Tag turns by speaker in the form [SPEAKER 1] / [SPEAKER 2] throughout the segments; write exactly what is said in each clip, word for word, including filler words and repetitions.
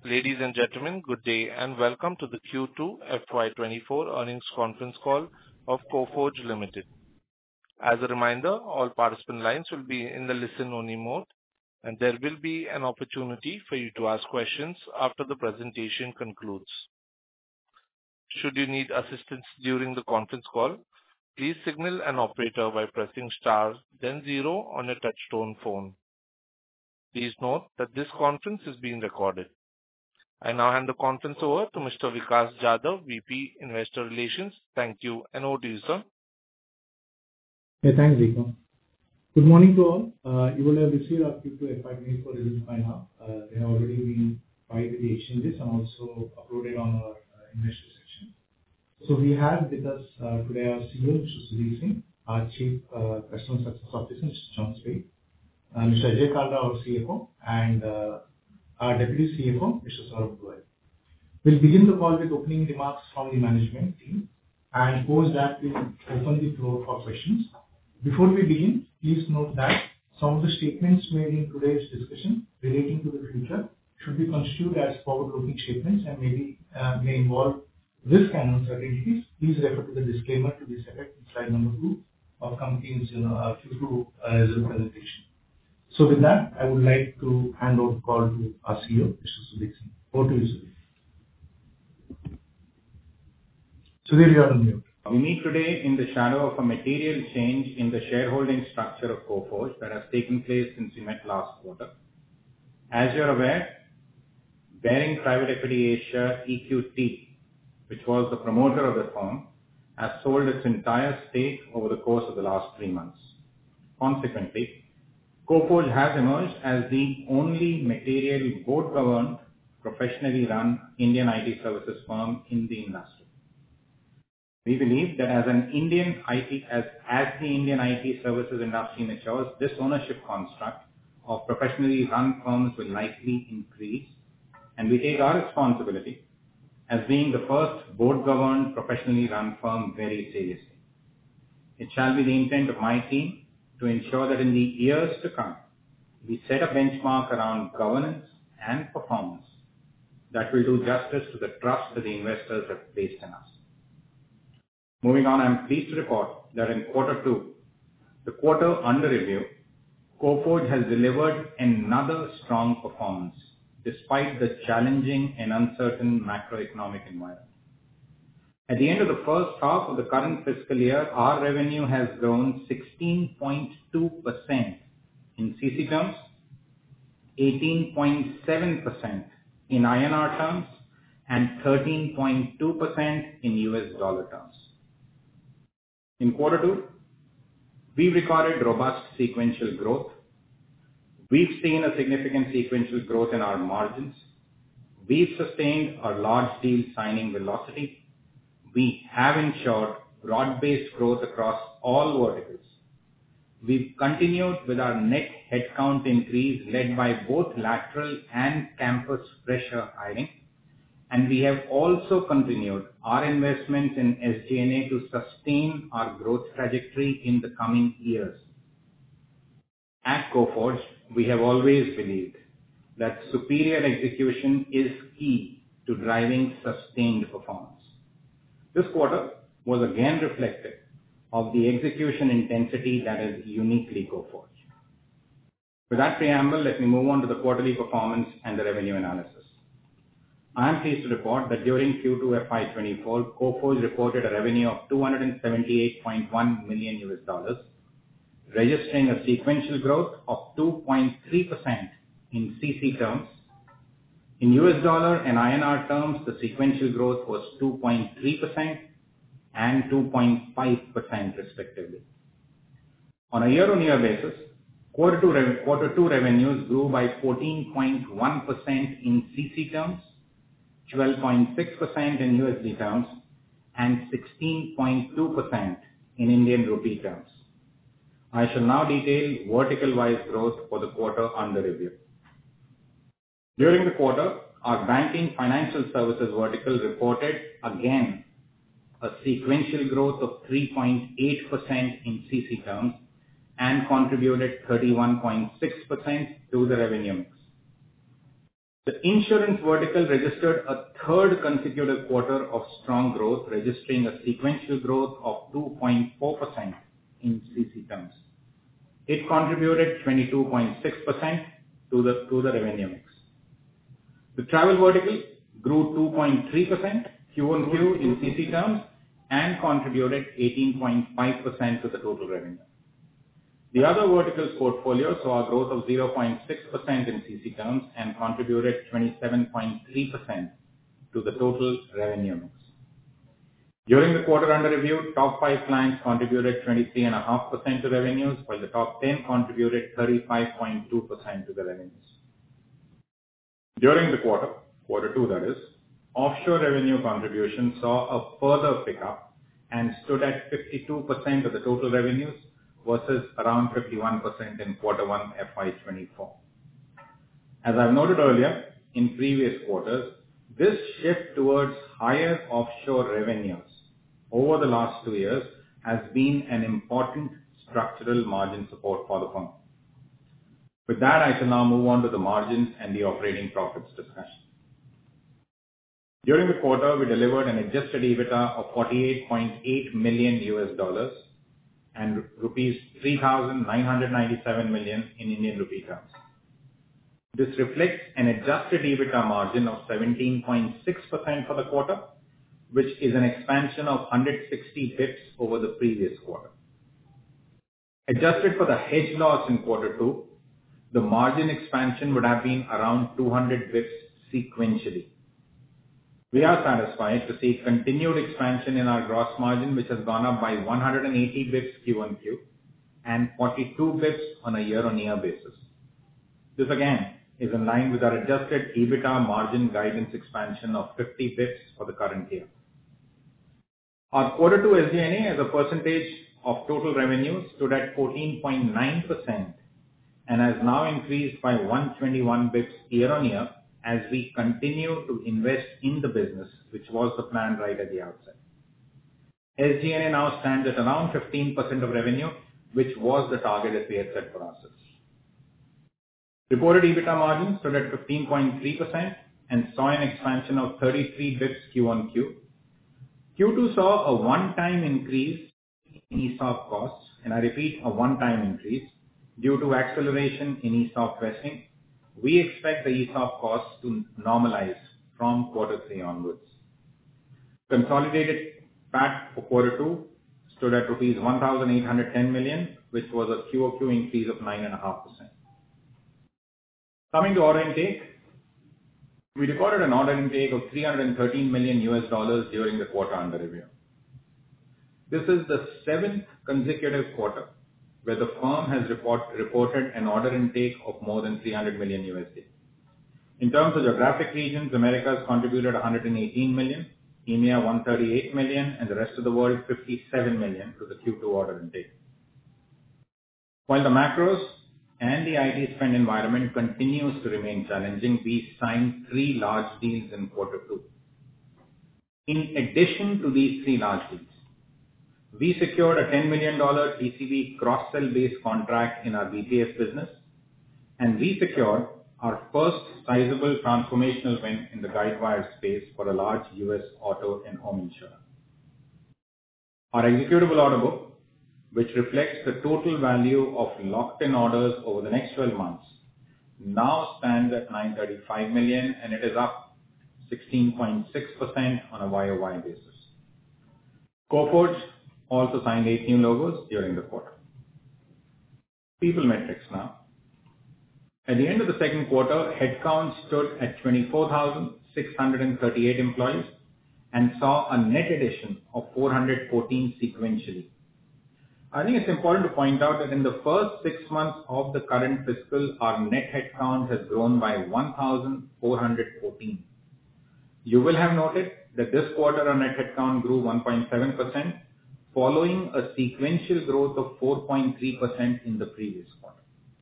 [SPEAKER 1] Ladies and gentlemen, good day and welcome to the Q two F Y twenty-four earnings conference call of Coforge Limited. As a reminder, all participant lines will be in the listen-only mode, and there will be an opportunity for you to ask questions after the presentation concludes. Should you need assistance during the conference call, please signal an operator by pressing star, then zero on a touch-tone phone. Please note that this conference is being recorded. I now hand the conference over to Mister Vikas Jadhav, V P Investor Relations. Thank you, and over to you, sir.
[SPEAKER 2] Hey, thanks, Vika. Good morning to all. Uh, you will have received our Q two F Y twenty-four results by now. Uh, they have already been filed with the exchanges and also uploaded on our uh, investor section. So we have with us uh, today our C E O, Mister Sudhir Singh, our Chief uh, Customer Success Officer, Mister John Speight, uh, Mister Ajay Kalra, our C F O, and uh, our Deputy C F O, Mister Saurabh Goel. We'll begin the call with opening remarks from the management team, and post that we'll open the floor for questions. Before we begin, please note that some of the statements made in today's discussion relating to the future should be construed as forward-looking statements and maybe uh, may involve risk and uncertainties. Please refer to the disclaimer to this effect in slide number two of company's you know, uh, Q two uh, result presentation. So with that, I would like to hand over the call to our C E O, Mister Sudhir Singh. Over to you, Sudhir. Sudhir, you are on mute.
[SPEAKER 3] We meet today in the shadow of a material change in the shareholding structure of Coforge that has taken place since we met last quarter. As you're aware, Baring Private Equity Asia E Q T, which was the promoter of the firm, has sold its entire stake over the course of the last three months. Consequently, Coforge has emerged as the only material board-governed, professionally run Indian I T services firm in the industry. We believe that as an Indian I T, as, as the Indian I T services industry matures, this ownership construct of professionally run firms will likely increase, and we take our responsibility as being the first board-governed, professionally run firm very seriously. It shall be the intent of my team to ensure that in the years to come, we set a benchmark around governance and performance that will do justice to the trust that the investors have placed in us. Moving on, I'm pleased to report that in quarter two, the quarter under review, Coforge has delivered another strong performance despite the challenging and uncertain macroeconomic environment. At the end of the first half of the current fiscal year, our revenue has grown sixteen point two percent in C C terms, eighteen point seven percent in I N R terms, and thirteen point two percent in U S dollar terms. In quarter two, we recorded robust sequential growth. We've seen a significant sequential growth in our margins. We've sustained our large deal signing velocity. We have ensured broad-based growth across all verticals. We've continued with our net headcount increase led by both lateral and campus fresher hiring, and we have also continued our investments in S G and A to sustain our growth trajectory in the coming years. At Coforge, we have always believed that superior execution is key to driving sustained performance. This quarter was again reflective of the execution intensity that is uniquely Coforge. With that preamble, let me move on to the quarterly performance and the revenue analysis. I am pleased to report that during Q two F Y twenty-four, Coforge reported a revenue of two hundred seventy-eight point one million U S dollars, registering a sequential growth of two point three percent in C C terms. In U S dollar and I N R terms, the sequential growth was two point three percent and two point five percent respectively. On a year-on-year basis, quarter two, rev- quarter two revenues grew by fourteen point one percent in C C terms, twelve point six percent in U S D terms, and sixteen point two percent in Indian rupee terms. I shall now detail vertical-wise growth for the quarter under review. During the quarter, our banking financial services vertical reported again a sequential growth of three point eight percent in C C terms and contributed thirty-one point six percent to the revenue mix. The insurance vertical registered a third consecutive quarter of strong growth, registering a sequential growth of two point four percent in C C terms. It contributed twenty-two point six percent to the to the revenue mix. The travel vertical grew two point three percent Q on Q in C C terms and contributed eighteen point five percent to the total revenue. The other verticals portfolio saw a growth of zero point six percent in C C terms and contributed twenty-seven point three percent to the total revenue mix. During the quarter under review, top five clients contributed twenty-three point five percent to revenues, while the top ten contributed thirty-five point two percent to the revenues. During the quarter, quarter two that is, offshore revenue contribution saw a further pickup and stood at fifty-two percent of the total revenues, versus around fifty-one percent in quarter one F Y twenty-four. As I've noted earlier, in previous quarters, this shift towards higher offshore revenues over the last two years has been an important structural margin support for the firm. With that, I shall now move on to the margins and the operating profits discussion. During the quarter, we delivered an adjusted EBITDA of forty-eight point eight million U S dollars and rupees three thousand nine hundred ninety-seven million in Indian rupee terms. This reflects an adjusted EBITDA margin of seventeen point six percent for the quarter, which is an expansion of one hundred sixty bips over the previous quarter. Adjusted for the hedge loss in quarter two, the margin expansion would have been around two hundred bips sequentially. We are satisfied to see continued expansion in our gross margin, which has gone up by one hundred eighty bips Q on Q and forty-two bips on a year-on-year basis. This again is in line with our adjusted EBITDA margin guidance expansion of fifty bips for the current year. Our quarter two S G and A as a percentage of total revenue stood at fourteen point nine percent and has now increased by one hundred twenty-one bips year-on-year as we continue to invest in the business, which was the plan right at the outset. S G and A now stands at around fifteen percent of revenue, which was the target that we had set for ourselves. Reported EBITDA margin stood at fifteen point three percent and saw an expansion of thirty-three bips Q on Q. Q two saw a one-time increase in E S O P costs, and I repeat, a one-time increase due to acceleration in E S O P vesting. We expect the E S O P costs to normalize from quarter three onwards. Consolidated P A T for quarter two stood at rupees one thousand eight hundred ten million, which was a Q O Q increase of nine point five percent. Coming to order intake, we recorded an order intake of three hundred thirteen million U S dollars during the quarter under review. This is the seventh consecutive quarter where the firm has report, reported an order intake of more than three hundred million U S D. In terms of geographic regions, Americas contributed one hundred eighteen million, E M E A one hundred thirty-eight million, and the rest of the world fifty-seven million to the Q two order intake. While the macros and the I T spend environment continues to remain challenging, we signed three large deals in quarter two. In addition to these three large deals, we secured a ten million dollars T C V cross-sell based contract in our B P S business, and we secured our first sizable transformational win in the guidewire space for a large U S auto and home insurer. Our executable order book, which reflects the total value of locked-in orders over the next twelve months, now stands at nine hundred thirty-five million, and it is up sixteen point six percent on a Y O Y basis. Coforge also signed eight new logos during the quarter. People metrics now. At the end of the second quarter, headcount stood at twenty-four thousand six hundred thirty-eight employees and saw a net addition of four hundred fourteen sequentially. I think it's important to point out that in the first six months of the current fiscal, our net headcount has grown by one thousand four hundred fourteen. You will have noted that this quarter our net headcount grew one point seven percent, following a sequential growth of four point three percent in the previous quarter.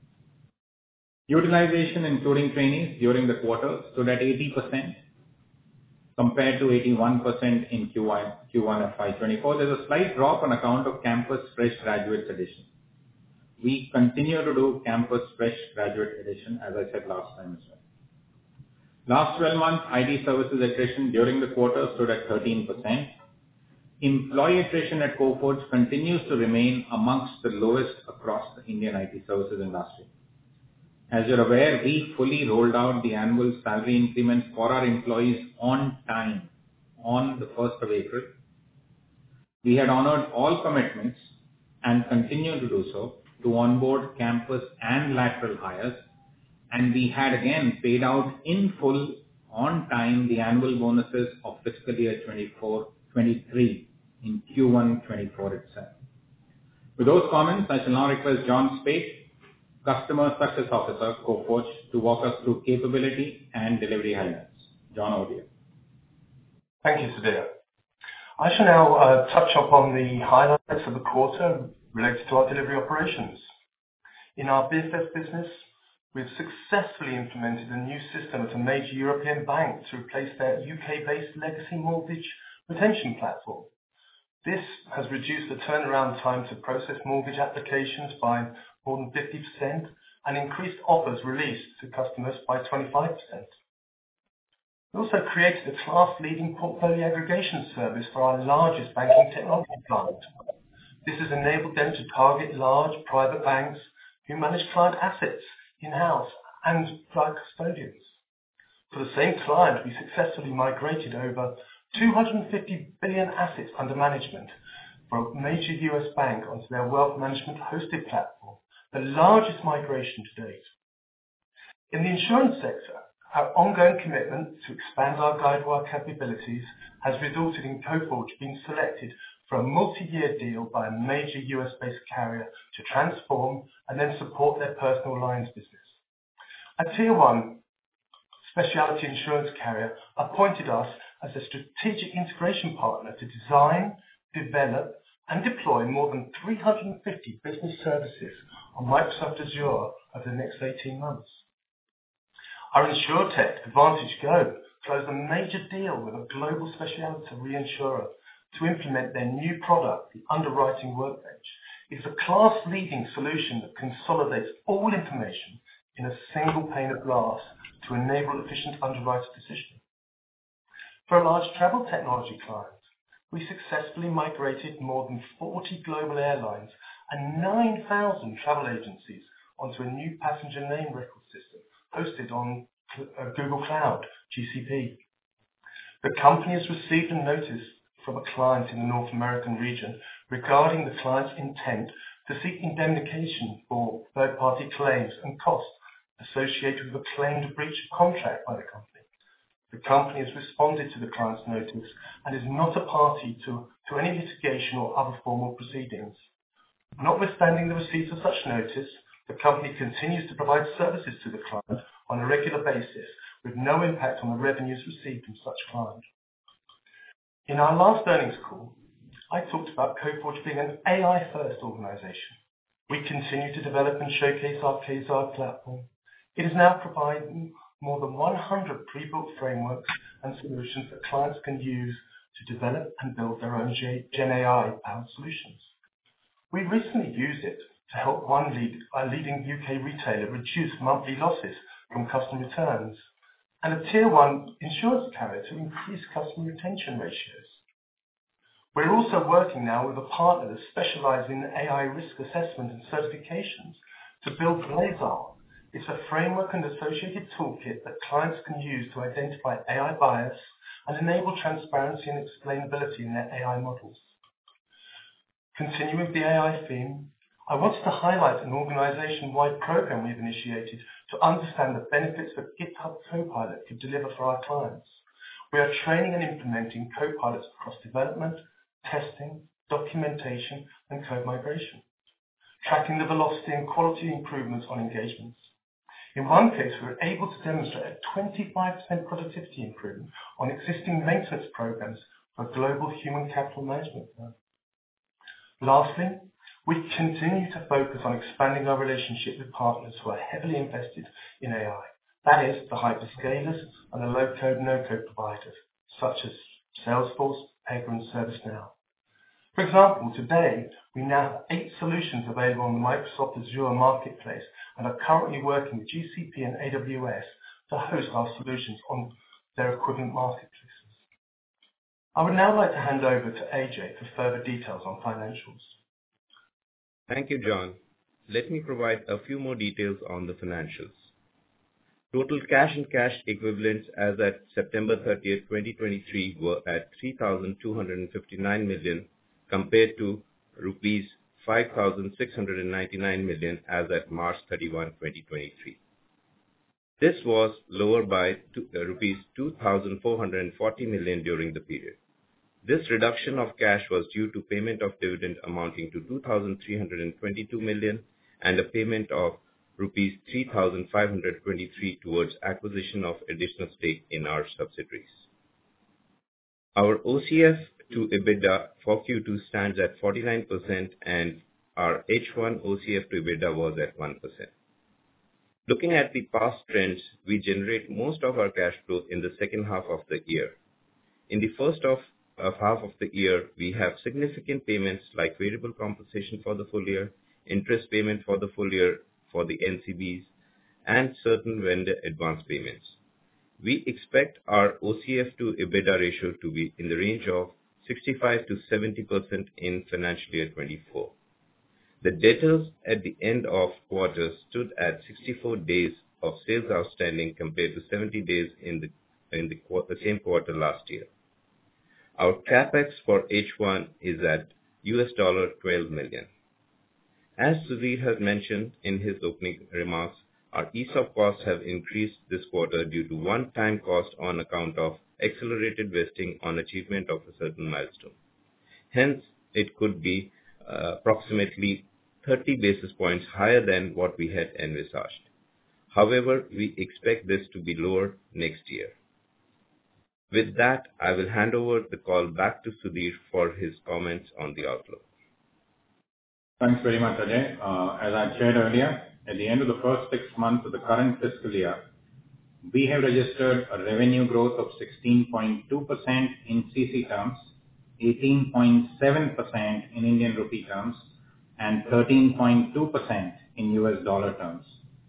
[SPEAKER 3] Utilization, including trainees, during the quarter stood at eighty percent compared to eighty-one percent in Q one, Q one F Y twenty-four. There's a slight drop on account of campus fresh graduates addition. We continue to do campus fresh graduate addition, as I said last time as well. Last twelve months, I T services attrition during the quarter stood at thirteen percent. Employee attrition at Coforge continues to remain amongst the lowest across the Indian I T services industry. As you're aware, we fully rolled out the annual salary increments for our employees on time on the first of April. We had honored all commitments and continue to do so to onboard campus and lateral hires, and we had again paid out in full on time the annual bonuses of fiscal year twenty-four twenty-three in Q one twenty-four itself. With those comments, I shall now request John Speight, Customer Success Officer, Coforge, to walk us through capability and delivery highlights. John, over to you.
[SPEAKER 4] Thank you, Sudhir. I shall now uh, touch upon the highlights of the quarter related to our delivery operations. In our BizDev business, we've successfully implemented a new system at a major European bank to replace their U K-based legacy mortgage retention platform. This has reduced the turnaround time to process mortgage applications by more than fifty percent and increased offers released to customers by twenty-five percent. We also created a class-leading portfolio aggregation service for our largest banking technology client. This has enabled them to target large private banks who manage client assets in-house and like custodians. For the same client, we successfully migrated over two hundred fifty billion assets under management for a major U S bank onto their wealth management hosted platform, the largest migration to date. In the insurance sector, our ongoing commitment to expand our Guidewire capabilities has resulted in Coforge being selected for a multi-year deal by a major U S-based carrier to transform and then support their personal lines business. A tier one specialty insurance carrier appointed us as a strategic integration partner to design, develop, and deploy more than three hundred fifty business services on Microsoft Azure over the next eighteen months. Our InsurTech AdvantageGo closed a major deal with a global specialty reinsurer to implement their new product, the Underwriting Workbench. It's a class-leading solution that consolidates all information in a single pane of glass to enable efficient underwriter decisioning. For a large travel technology client, we successfully migrated more than forty global airlines and nine thousand travel agencies onto a new passenger name record system hosted on Google Cloud, G C P. The company has received a notice from a client in the North American region regarding the client's intent to seek indemnification for third-party claims and costs associated with a claimed breach of contract by the company. The company has responded to the client's notice and is not a party to, to any litigation or other formal proceedings. Notwithstanding the receipt of such notice, the company continues to provide services to the client on a regular basis with no impact on the revenues received from such client. In our last earnings call, I talked about Coforge being an A I-first organization. We continue to develop and showcase our Quasar platform. It is now providing more than one hundred pre-built frameworks and solutions that clients can use to develop and build their own Gen A I-powered solutions. We recently used it to help one lead, a leading U K retailer reduce monthly losses from customer returns, and a tier one insurance carrier to increase customer retention ratios. We're also working now with a partner that specializes in A I risk assessment and certifications to build Quasar. It's a framework and associated toolkit that clients can use to identify A I bias and enable transparency and explainability in their A I models. Continuing with the A I theme, I wanted to highlight an organization-wide program we've initiated to understand the benefits that GitHub Copilot could deliver for our clients. We are training and implementing Copilots across development, testing, documentation, and code migration, tracking the velocity and quality improvements on engagements. In one case, we were able to demonstrate a twenty-five percent productivity improvement on existing maintenance programs for a global human capital management firm. Lastly, we continue to focus on expanding our relationship with partners who are heavily invested in A I. That is, the hyperscalers and the low-code, no-code providers, such as Salesforce, Pega, and ServiceNow. For example, today, we now have eight solutions available on the Microsoft Azure Marketplace and are currently working with G C P and A W S to host our solutions on their equivalent marketplaces. I would now like to hand over to A J for further details on financials.
[SPEAKER 5] Thank you, John. Let me provide a few more details on the financials. Total cash and cash equivalents as at September thirtieth, twenty twenty-three were at three thousand two hundred fifty-nine million compared to rupees five thousand six hundred ninety-nine million as at March thirty-first, twenty twenty-three. This was lower by two, uh, rupees two thousand four hundred forty million during the period. This reduction of cash was due to payment of dividend amounting to two thousand three hundred twenty-two million and a payment of rupees three thousand five hundred twenty-three towards acquisition of additional stake in our subsidiaries. Our O C F to EBITDA for Q two stands at forty-nine percent and our H one O C F to EBITDA was at one percent. Looking at the past trends, we generate most of our cash flow in the second half of the year. In the first half of half of the year, we have significant payments like variable compensation for the full year, interest payment for the full year for the N C Bs, and certain vendor advance payments. We expect our O C F to EBITDA ratio to be in the range of sixty-five to seventy percent in financial year twenty-four. The debtors at the end of quarter stood at sixty-four days of sales outstanding compared to seventy days in the in the, quarter, the same quarter last year. Our capex for H one is at U S twelve million. As Sudhir has mentioned in his opening remarks, our E S O P costs have increased this quarter due to one-time cost on account of accelerated vesting on achievement of a certain milestone. Hence, it could be uh, approximately thirty basis points higher than what we had envisaged. However, we expect this to be lower next year. With that, I will hand over the call back to Sudhir for his comments on the outlook.
[SPEAKER 3] Thanks very much, Ajay. Uh, as I shared earlier, at the end of the first six months of the current fiscal year, we have registered a revenue growth of sixteen point two percent in C C terms, eighteen point seven percent in Indian rupee terms, and thirteen point two percent in U S dollar terms.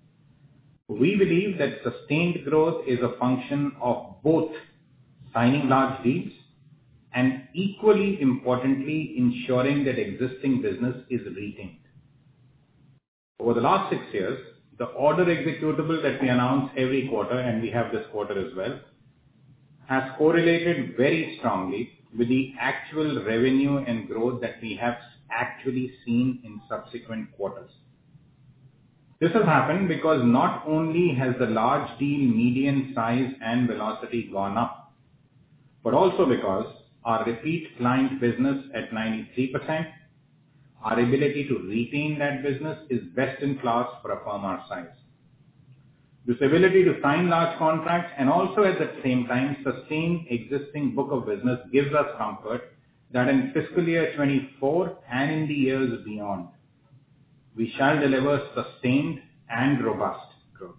[SPEAKER 3] We believe that sustained growth is a function of both signing large deals and equally importantly ensuring that existing business is retained. Over the last six years, the order executable that we announce every quarter, and we have this quarter as well, has correlated very strongly with the actual revenue and growth that we have actually seen in subsequent quarters. This has happened because not only has the large deal median size and velocity gone up, but also because our repeat client business at ninety-three percent, our ability to retain that business is best in class for a firm our size. This ability to sign large contracts and also at the same time sustain existing book of business gives us comfort that in fiscal year twenty-four and in the years beyond, we shall deliver sustained and robust growth.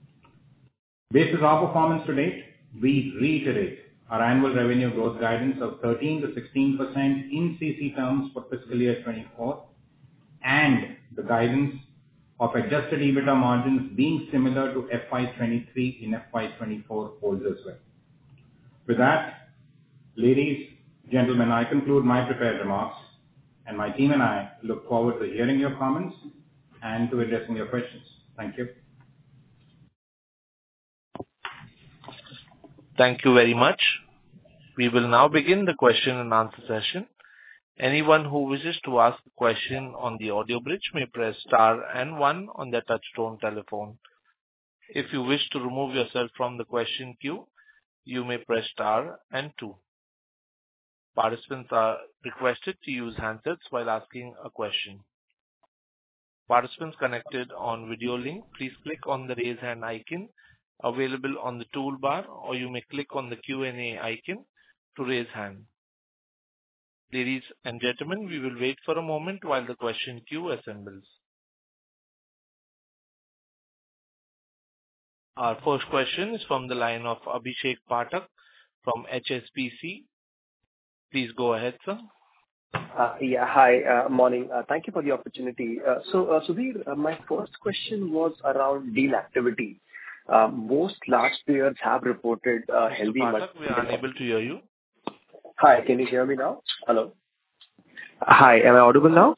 [SPEAKER 3] Based on our performance to date, we reiterate our annual revenue growth guidance of thirteen to sixteen percent in C C terms for fiscal year twenty-four and the guidance of adjusted EBITDA margins being similar to F Y twenty-three in F Y twenty-four holds as well. With that, ladies, gentlemen, I conclude my prepared remarks, and my team and I look forward to hearing your comments and to addressing your questions. Thank you.
[SPEAKER 1] Thank you very much. We will now begin the question and answer session. Anyone who wishes to ask a question on the audio bridge may press star and one on their touchtone telephone. If you wish to remove yourself from the question queue, you may press star and two. Participants are requested to use handsets while asking a question. Participants connected on video link, please click on the raise hand icon available on the toolbar, or you may click on the Q and A icon to raise hand. Ladies and gentlemen, we will wait for a moment while the question queue assembles. Our first question is from the line of Abhishek Pathak from H S B C. Please go ahead, sir.
[SPEAKER 6] Uh, yeah, hi, uh, morning. Uh, thank you for the opportunity. Uh, so, uh, Sudhir, uh, my first question was around deal activity. uh, most large peers have reported uh,
[SPEAKER 1] Mister
[SPEAKER 6] healthy.
[SPEAKER 1] Pathak, we are
[SPEAKER 6] multi-
[SPEAKER 1] unable to hear you.
[SPEAKER 6] Hi, can you hear me now? Hello. Hi, am I audible now?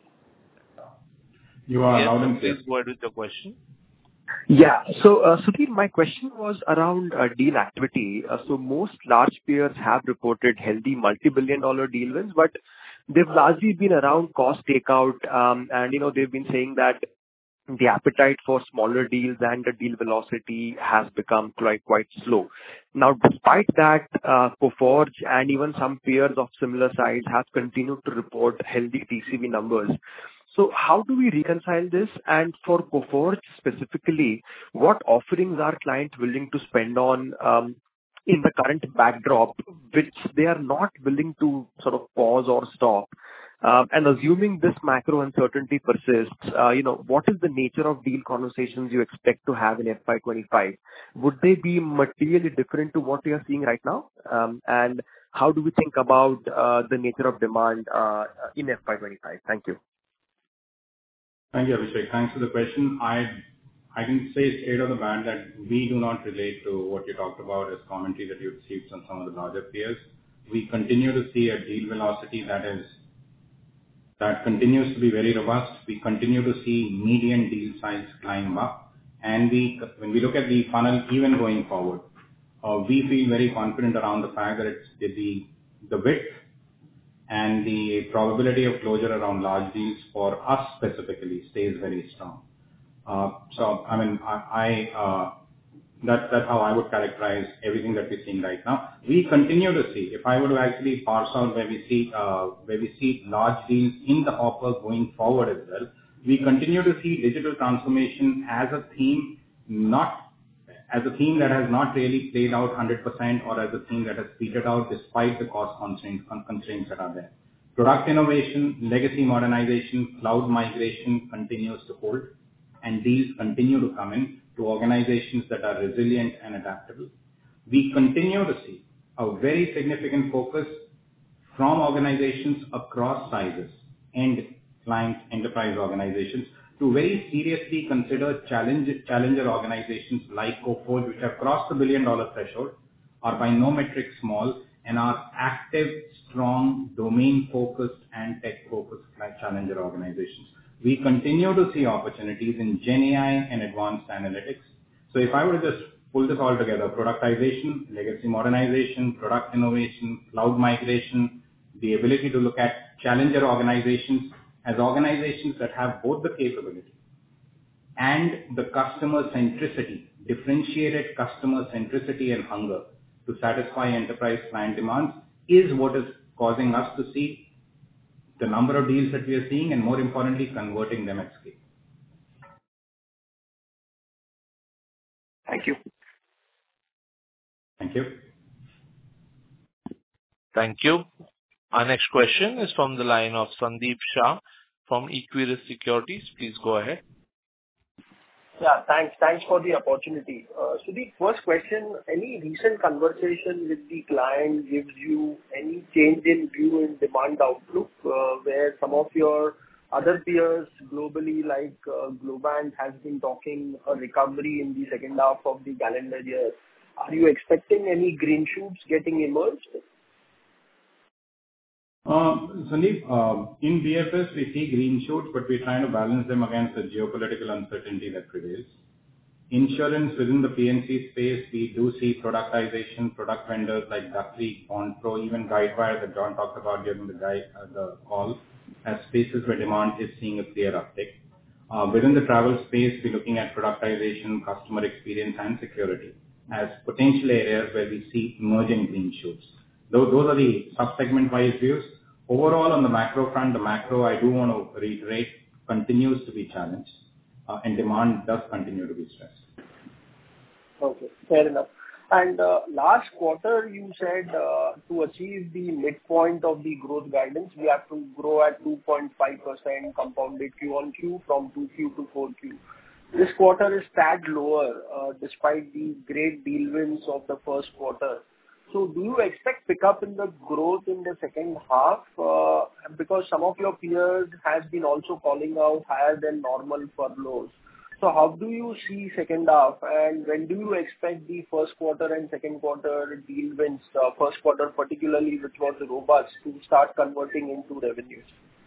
[SPEAKER 3] You are
[SPEAKER 1] Yes,
[SPEAKER 3] loud
[SPEAKER 1] sir,
[SPEAKER 3] and
[SPEAKER 1] please
[SPEAKER 3] clear.
[SPEAKER 1] go ahead with your question.
[SPEAKER 6] Yeah. So, uh, Sudhir, my question was around uh, deal activity. Uh, So most large peers have reported healthy multi-billion dollar deal wins, but they've largely been around cost takeout, um, and, you know, they've been saying that the appetite for smaller deals and the deal velocity has become quite, quite slow. Now, despite that, uh, Coforge and even some peers of similar size have continued to report healthy T C V numbers. So how do we reconcile this? And for Coforge specifically, what offerings are clients willing to spend on um, in the current backdrop, which they are not willing to sort of pause or stop? Um, And assuming this macro uncertainty persists, uh, you know, what is the nature of deal conversations you expect to have in F Y twenty-five? Would they be materially different to what we are seeing right now? Um, And how do we think about uh, the nature of demand uh, in F Y twenty-five? Thank you.
[SPEAKER 3] Thank you, Abhishek. Thanks for the question. I I can say straight off the bat that we do not relate to what you talked about as commentary that you received from some of the larger peers. We continue to see a deal velocity that is that continues to be very robust. We continue to see median deal size climb up. And we, when we look at the funnel even going forward, uh, we feel very confident around the fact that it's the the width and the probability of closure around large deals for us specifically stays very strong. Uh, So, I mean, I, I, uh, that- that's how I would characterize everything that we're seeing right now. We continue to see, if I were to actually parse out where we see, uh, where we see large deals in the hopper going forward as well, we continue to see digital transformation as a theme, not as a theme that has not really played out one hundred percent or as a theme that has petered out despite the cost constraints constraints that are there. Product innovation, legacy modernization, cloud migration continues to hold, and deals continue to come in to organizations that are resilient and adaptable. We continue to see a very significant focus from organizations across sizes and client enterprise organizations to very seriously consider challenge, challenger organizations like Coforge, which have crossed the billion dollar threshold, are by no metric small, and are active, strong, domain-focused and tech-focused like challenger organizations. We continue to see opportunities in GenAI and advanced analytics. So if I were to just pull this all together, productization, legacy modernization, product innovation, cloud migration, the ability to look at challenger organizations as organizations that have both the capability and the customer centricity, differentiated customer centricity and hunger to satisfy enterprise client demands is what is causing us to see the number of deals that we are seeing and more importantly, converting them at scale.
[SPEAKER 6] Thank you.
[SPEAKER 3] Thank you.
[SPEAKER 1] Thank you. Our next question is from the line of Sandeep Shah from Equirus Securities. Please go ahead.
[SPEAKER 7] Yeah, thanks. Thanks for the opportunity. Uh, So the first question, any recent conversation with the client gives you any change in view in demand outlook, uh, where some of your other peers globally, like uh, Globant, has been talking a recovery in the second half of the calendar year. Are you expecting any green shoots getting emerged?
[SPEAKER 3] Um, Sandeep, uh, in B F S, we see green shoots, but we're trying to balance them against the geopolitical uncertainty that prevails. Insurance within the P and C space, we do see productization, product vendors like Duck Creek, Onpro, even Guidewire that John talked about during the guide, uh, the call, as spaces where demand is seeing a clear uptick. Uh, Within the travel space, we're looking at productization, customer experience, and security as potential areas where we see emerging green shoots. Those those are the sub-segment-wise views. Overall, on the macro front, the macro, I do want to reiterate, continues to be challenged, uh, and demand does continue to be stressed.
[SPEAKER 7] Okay, fair enough. And uh, last quarter, you said uh, to achieve the midpoint of the growth guidance, we have to grow at two point five percent compounded Q on Q from two Q to four Q. This quarter is tad lower, uh, despite the great deal wins of the first quarter. So do you expect pickup in the growth in the second half? Uh, Because some of your peers has been also calling out higher than normal furloughs. So how do you see second half, and when do you expect the first quarter and second quarter deal wins, uh, first quarter particularly, which was robust, to start converting into revenues?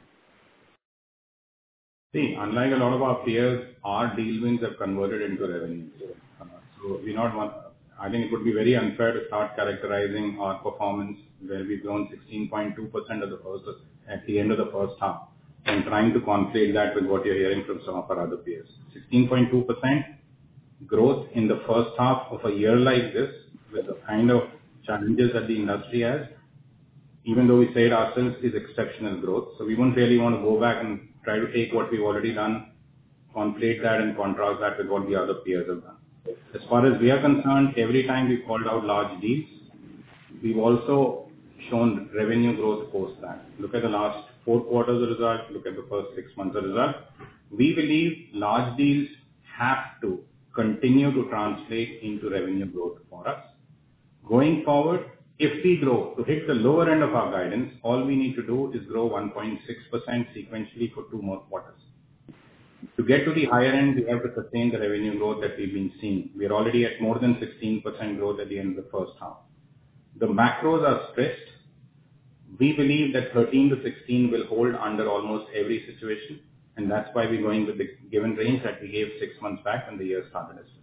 [SPEAKER 3] See, unlike a lot of our peers, our deal wins have converted into revenues. Uh, So we not want... I think it would be very unfair to start characterizing our performance, where we've grown sixteen point two percent of the first, at the end of the first half, and trying to conflate that with what you're hearing from some of our other peers. sixteen point two percent growth in the first half of a year like this, with the kind of challenges that the industry has, even though we say it ourselves, is exceptional growth. So we wouldn't really want to go back and try to take what we've already done, conflate that and contrast that with what the other peers have done. As far as we are concerned, every time we've called out large deals, we've also shown revenue growth post that. Look at the last four quarters of results, look at the first six months of results. We believe large deals have to continue to translate into revenue growth for us. Going forward, if we grow to hit the lower end of our guidance, all we need to do is grow one point six percent sequentially for two more quarters. To get to the higher end, we have to sustain the revenue growth that we've been seeing. We are already at more than sixteen percent growth at the end of the first half. The macros are stressed. We believe that thirteen to sixteen will hold under almost every situation, and that's why we're going with the given range that we gave six months back when the year started as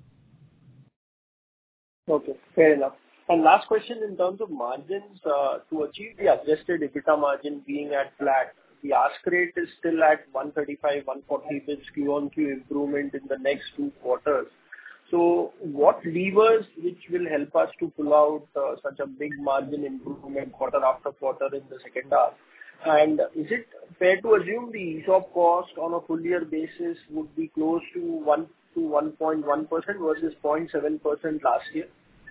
[SPEAKER 7] well. Okay, fair enough. And last question, in terms of margins, uh, to achieve the adjusted EBITDA margin being at flat, the ask rate is still at one thirty-five, one forty basis Q on Q improvement in the next two quarters. So what levers which will help us to pull out uh, such a big margin improvement quarter after quarter in the second half? And is it fair to assume the E S O P cost on a full year basis would be close to one to one point one percent versus zero point seven percent last year?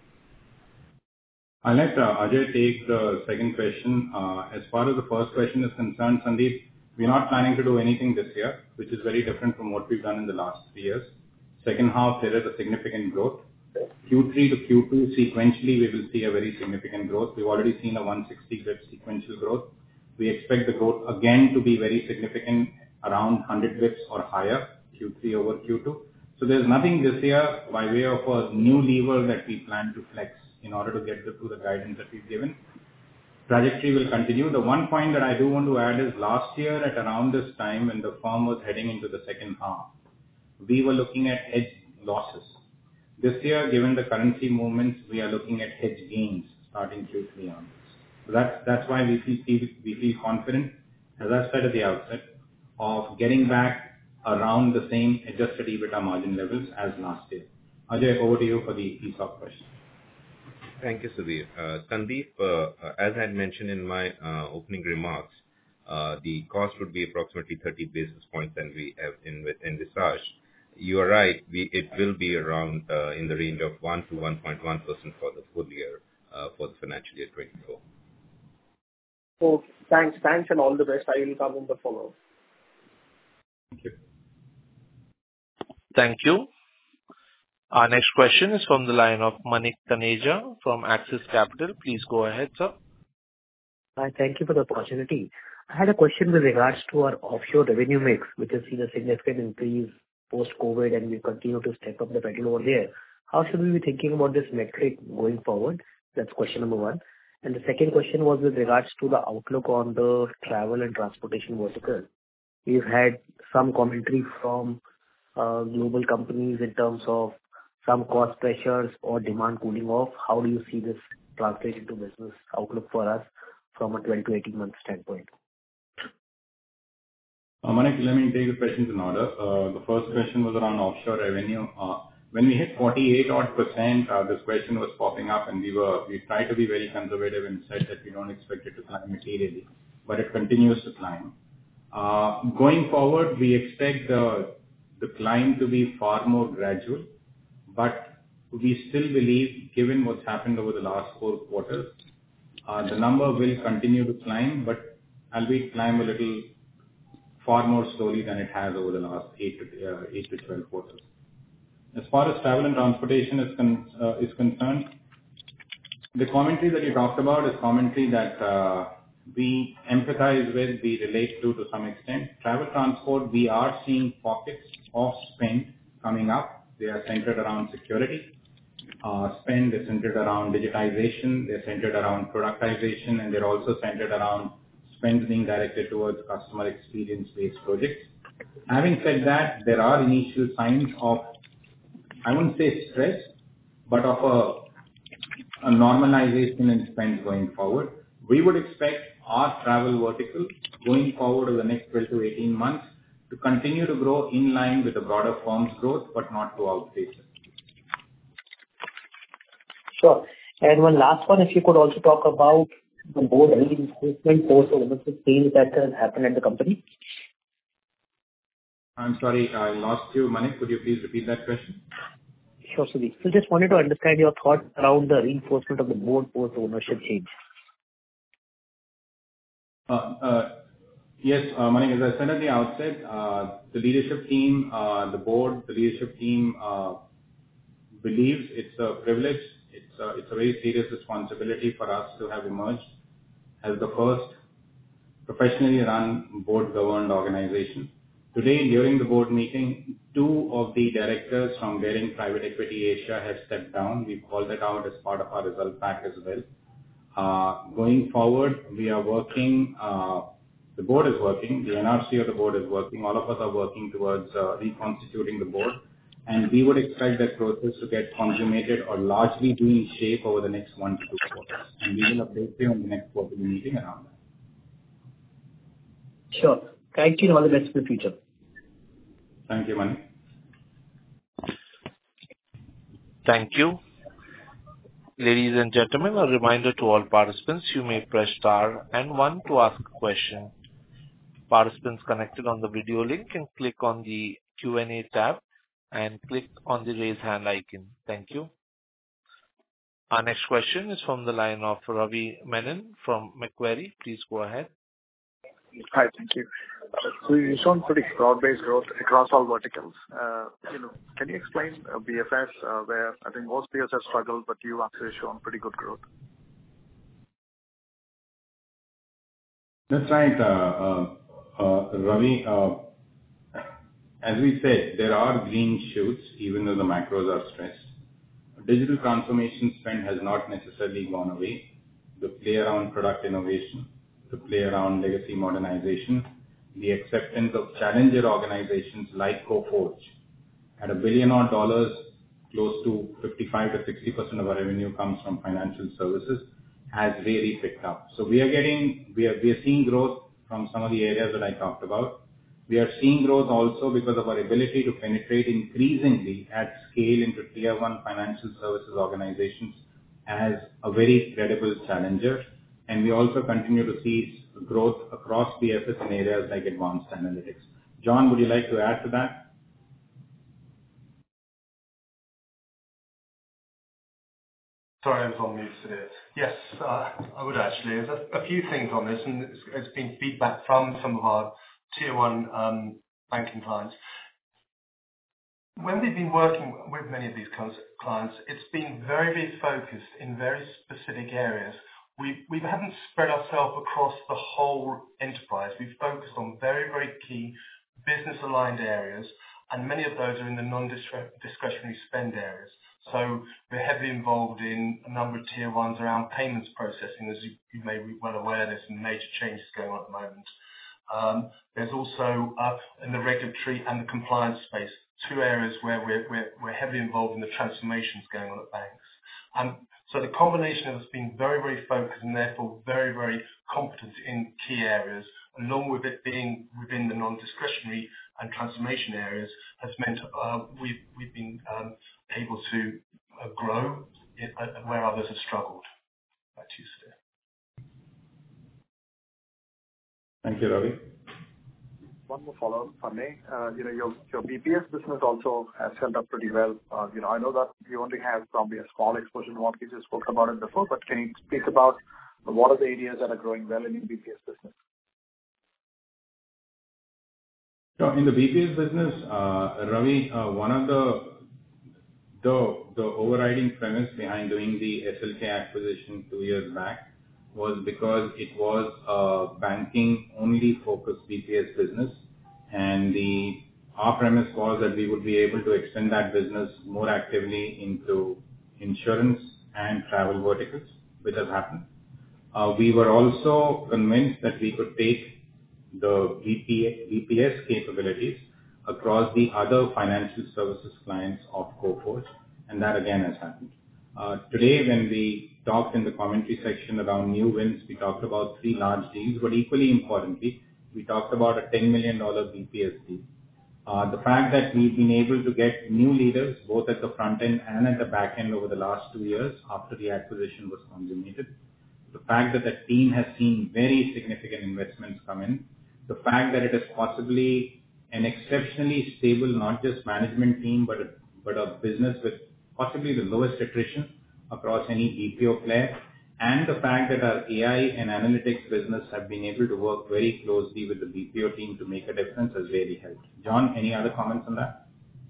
[SPEAKER 3] I'll let uh, Ajay take the second question. Uh, as far as the first question is concerned, Sandeep, we're not planning to do anything this year, which is very different from what we've done in the last three years. Second half, there is a significant growth. Q three to Q two, sequentially, we will see a very significant growth. We've already seen a one hundred sixty basis points sequential growth. We expect the growth again to be very significant, around one hundred basis points or higher, Q three over Q two. So there's nothing this year by way of a new lever that we plan to flex in order to get to the guidance that we've given. Trajectory will continue. The one point that I do want to add is last year at around this time when the firm was heading into the second half, we were looking at hedge losses. This year, given the currency movements, we are looking at hedge gains starting Q three onwards. So that's, that's why we feel, we feel confident, as I said at the outset, of getting back around the same adjusted EBITDA margin levels as last year. Ajay, over to you for the E S O P question.
[SPEAKER 5] Thank you, Sudhir. Uh, Sandeep, uh, as I had mentioned in my uh, opening remarks, uh, the cost would be approximately thirty basis points than we have in envisaged. You are right, we, it will be around uh, in the range of one to one point one percent for the full year uh, for the financial year twenty-four.
[SPEAKER 7] Okay, thanks, thanks and all the best. I will come in the follow-up.
[SPEAKER 3] Thank you.
[SPEAKER 1] Thank you. Our next question is from the line of Manik Taneja from Axis Capital. Please go ahead, sir.
[SPEAKER 8] Hi, thank you for the opportunity. I had a question with regards to our offshore revenue mix, which has seen a significant increase post-COVID, and we continue to step up the pedal over there. How should we be thinking about this metric going forward? That's question number one. And the second question was with regards to the outlook on the travel and transportation vertical. We've had some commentary from uh, global companies in terms of some cost pressures or demand cooling off. How do you see this translate into business outlook for us from a twelve to eighteen month standpoint?
[SPEAKER 3] Uh, Manik, let me take the questions in order. Uh, the first question was around offshore revenue. Uh, when we hit forty-eight odd percent, uh, this question was popping up, and we were we tried to be very conservative and said that we don't expect it to climb materially, but it continues to climb. Uh, going forward, we expect the the climb to be far more gradual. But we still believe, given what's happened over the last four quarters, uh, the number will continue to climb, but albeit climb a little far more slowly than it has over the last eight to, uh, eight to twelve quarters. As far as travel and transportation is, con- uh, is concerned, the commentary that you talked about is commentary that uh, we empathize with, we relate to to some extent. Travel transport, we are seeing pockets of spend coming up. They are centered around security. Uh, spend is centered around digitization. They're centered around productization, and they're also centered around spend being directed towards customer experience-based projects. Having said that, there are initial signs of, I wouldn't say stress, but of a, a normalization in spend going forward. We would expect our travel vertical going forward over the next twelve to eighteen months to continue to grow in line with the broader firm's growth, but not to outpace it.
[SPEAKER 8] Sure. And one last one, if you could also talk about the board reinforcement post ownership change that has happened at the company.
[SPEAKER 3] I'm sorry, I lost you, Manik. Could you please repeat that question?
[SPEAKER 8] Sure, Sudhir. So just wanted to understand your thoughts around the reinforcement of the board post ownership change.
[SPEAKER 3] Uh, uh, yes, uh, Manik, as I said at the outset, uh, the leadership team, uh, the board, the leadership team uh, believes it's a privilege, it's a, it's a very serious responsibility for us to have emerged as the first professionally run board-governed organization. Today, during the board meeting, two of the directors from Baring Private Equity Asia have stepped down. We called that out as part of our result pack as well. Uh, going forward, we are working, uh, the board is working, the N R C of the board is working, all of us are working towards uh, reconstituting the board, and we would expect that process to get consummated or largely be in shape over the next one to two quarters. And we will update you on the next quarterly meeting around that.
[SPEAKER 8] Sure. Thank you and all the best for the future.
[SPEAKER 3] Thank you, Mani.
[SPEAKER 1] Thank you. Ladies and gentlemen, a reminder to all participants, you may press star and one to ask a question. Participants connected on the video link can click on the Q and A tab and click on the raise hand icon. Thank you. Our next question is from the line of Ravi Menon from Macquarie. Please go ahead.
[SPEAKER 9] Hi, thank you. So you shown pretty broad-based growth across all verticals. Uh, you know, can you explain uh, B F S, uh, where I think most peers have struggled, but you actually shown pretty good growth?
[SPEAKER 3] That's right, uh, uh, uh, Ravi. Uh, as we said, there are green shoots, even though the macros are stressed. Digital transformation spend has not necessarily gone away. The play around product innovation, the play around legacy modernization, the acceptance of challenger organizations like Coforge. At a billion odd dollars, close to fifty-five to sixty percent of our revenue comes from financial services, has really picked up. So we are getting, we are, we are seeing growth from some of the areas that I talked about. We are seeing growth also because of our ability to penetrate increasingly at scale into tier one financial services organizations as a very credible challenger. And we also continue to see growth across B F S in areas like advanced analytics. John, would you like to add to that?
[SPEAKER 4] Sorry, I was on mute today. Yes, uh, I would actually. There's a, a few things on this, and it's, it's been feedback from some of our tier one um, banking clients. When we've been working with many of these clients, it's been very, very focused in very specific areas. We, we haven't spread ourselves across the whole enterprise. We've focused on very, very key business-aligned areas, and many of those are in the non-discretionary spend areas. So we're heavily involved in a number of tier ones around payments processing. As you, you may be well aware, there's some major changes going on at the moment. Um, there's also uh, in the regulatory and the compliance space, two areas where we're, we're, we're heavily involved in the transformations going on at banks. Um, so the combination of us being very, very focused and therefore very, very competent in key areas, along with it being within the non-discretionary and transformation areas, has meant uh, we've, we've been um, able to uh, grow in, uh, where others have struggled. Back to you, Sudhir.
[SPEAKER 3] Thank you, Ravi.
[SPEAKER 9] One more follow-up for me. Uh, you know, your, your B P S business also has held up pretty well. Uh, you know, I know that you only have probably a small exposure to mortgages, you spoke about it before, but can you speak about what are the areas that are growing well in your B P S business?
[SPEAKER 3] So in the B P S business, uh, Ravi, uh, one of the, the the overriding premise behind doing the S L K acquisition two years back was because it was a banking only focused B P S business, and the our premise was that we would be able to extend that business more actively into insurance and travel verticals, which has happened. Uh, we were also convinced that we could take the B P S capabilities across the other financial services clients of Coforge, and that again has happened. Uh, today, when we talked in the commentary section around new wins, we talked about three large deals, but equally importantly, we talked about a ten million dollars B P S deal. Uh, the fact that we've been able to get new leaders, both at the front end and at the back end over the last two years after the acquisition was consummated, the fact that the team has seen very significant investments come in, the fact that it is possibly an exceptionally stable, not just management team, but a, but a business with possibly the lowest attrition across any B P O player, and the fact that our A I and analytics business have been able to work very closely with the B P O team to make a difference has really helped. John, any other comments on that?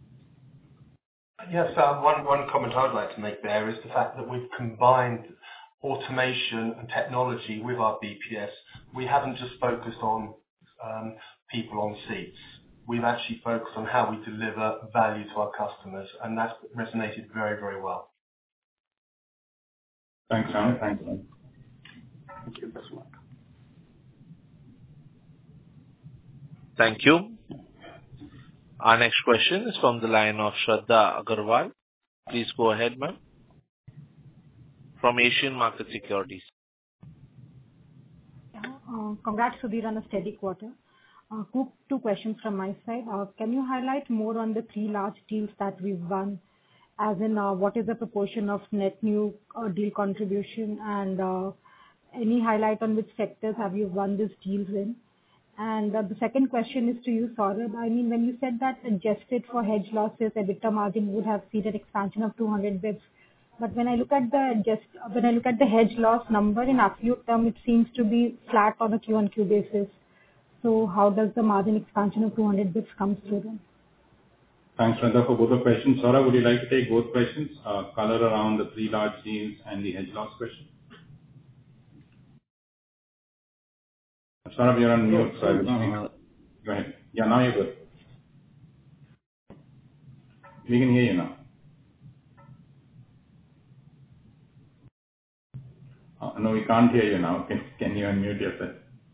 [SPEAKER 4] Yes, um, one, one comment I'd like to make there is the fact that we've combined automation and technology with our B P S. We haven't just focused on um, people on seats. We've actually focused on how we deliver value to our customers, and that's resonated very, very well.
[SPEAKER 3] Thanks, John. Thanks, John.
[SPEAKER 9] Thank you. Best of luck.
[SPEAKER 1] Thank you. Our next question is from the line of Shraddha Agarwal. Please go ahead, ma'am. From Asian Market Securities.
[SPEAKER 10] Uh, congrats, Sudhir, on a steady quarter. Uh, two, two questions from my side. Uh, can you highlight more on the three large deals that we've won? As in, uh, what is the proportion of net new uh, deal contribution, and uh, any highlight on which sectors have you won these deals in? And uh, the second question is to you, Saurabh. I mean, when you said that adjusted for hedge losses, EBITDA margin would have seen an expansion of two hundred basis points. But when I look at the just when I look at the hedge loss number in absolute term, it seems to be flat on a Q on Q basis. So how does the margin expansion of two hundred basis points come through then?
[SPEAKER 3] Thanks, Shraddha, for both the questions. Saurabh, would you like to take both questions? Uh, color around the three large deals and the hedge loss question. Saurabh, you're on mute. So uh, go ahead. Yeah, now you're good. We can hear you now. Uh, no, we can't hear you now. Can, can you unmute yourself?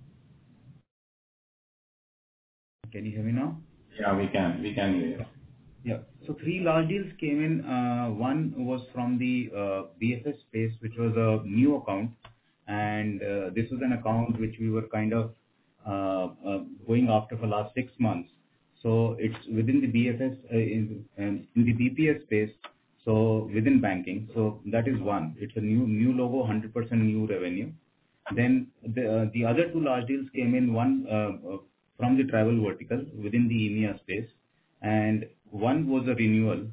[SPEAKER 11] Can you hear me now?
[SPEAKER 3] Yeah, we can. We can hear you.
[SPEAKER 11] Yeah. So three large deals came in. Uh, one was from the uh, B F S space, which was a new account. And uh, this was an account which we were kind of uh, uh, going after for the last six months. So it's within the B F S, uh, in, um, in the B P S space, so within banking. So that is one. It's a new new logo, one hundred percent new revenue. Then the, uh, the other two large deals came in, one uh, from the travel vertical within the E M E A space, and one was a renewal.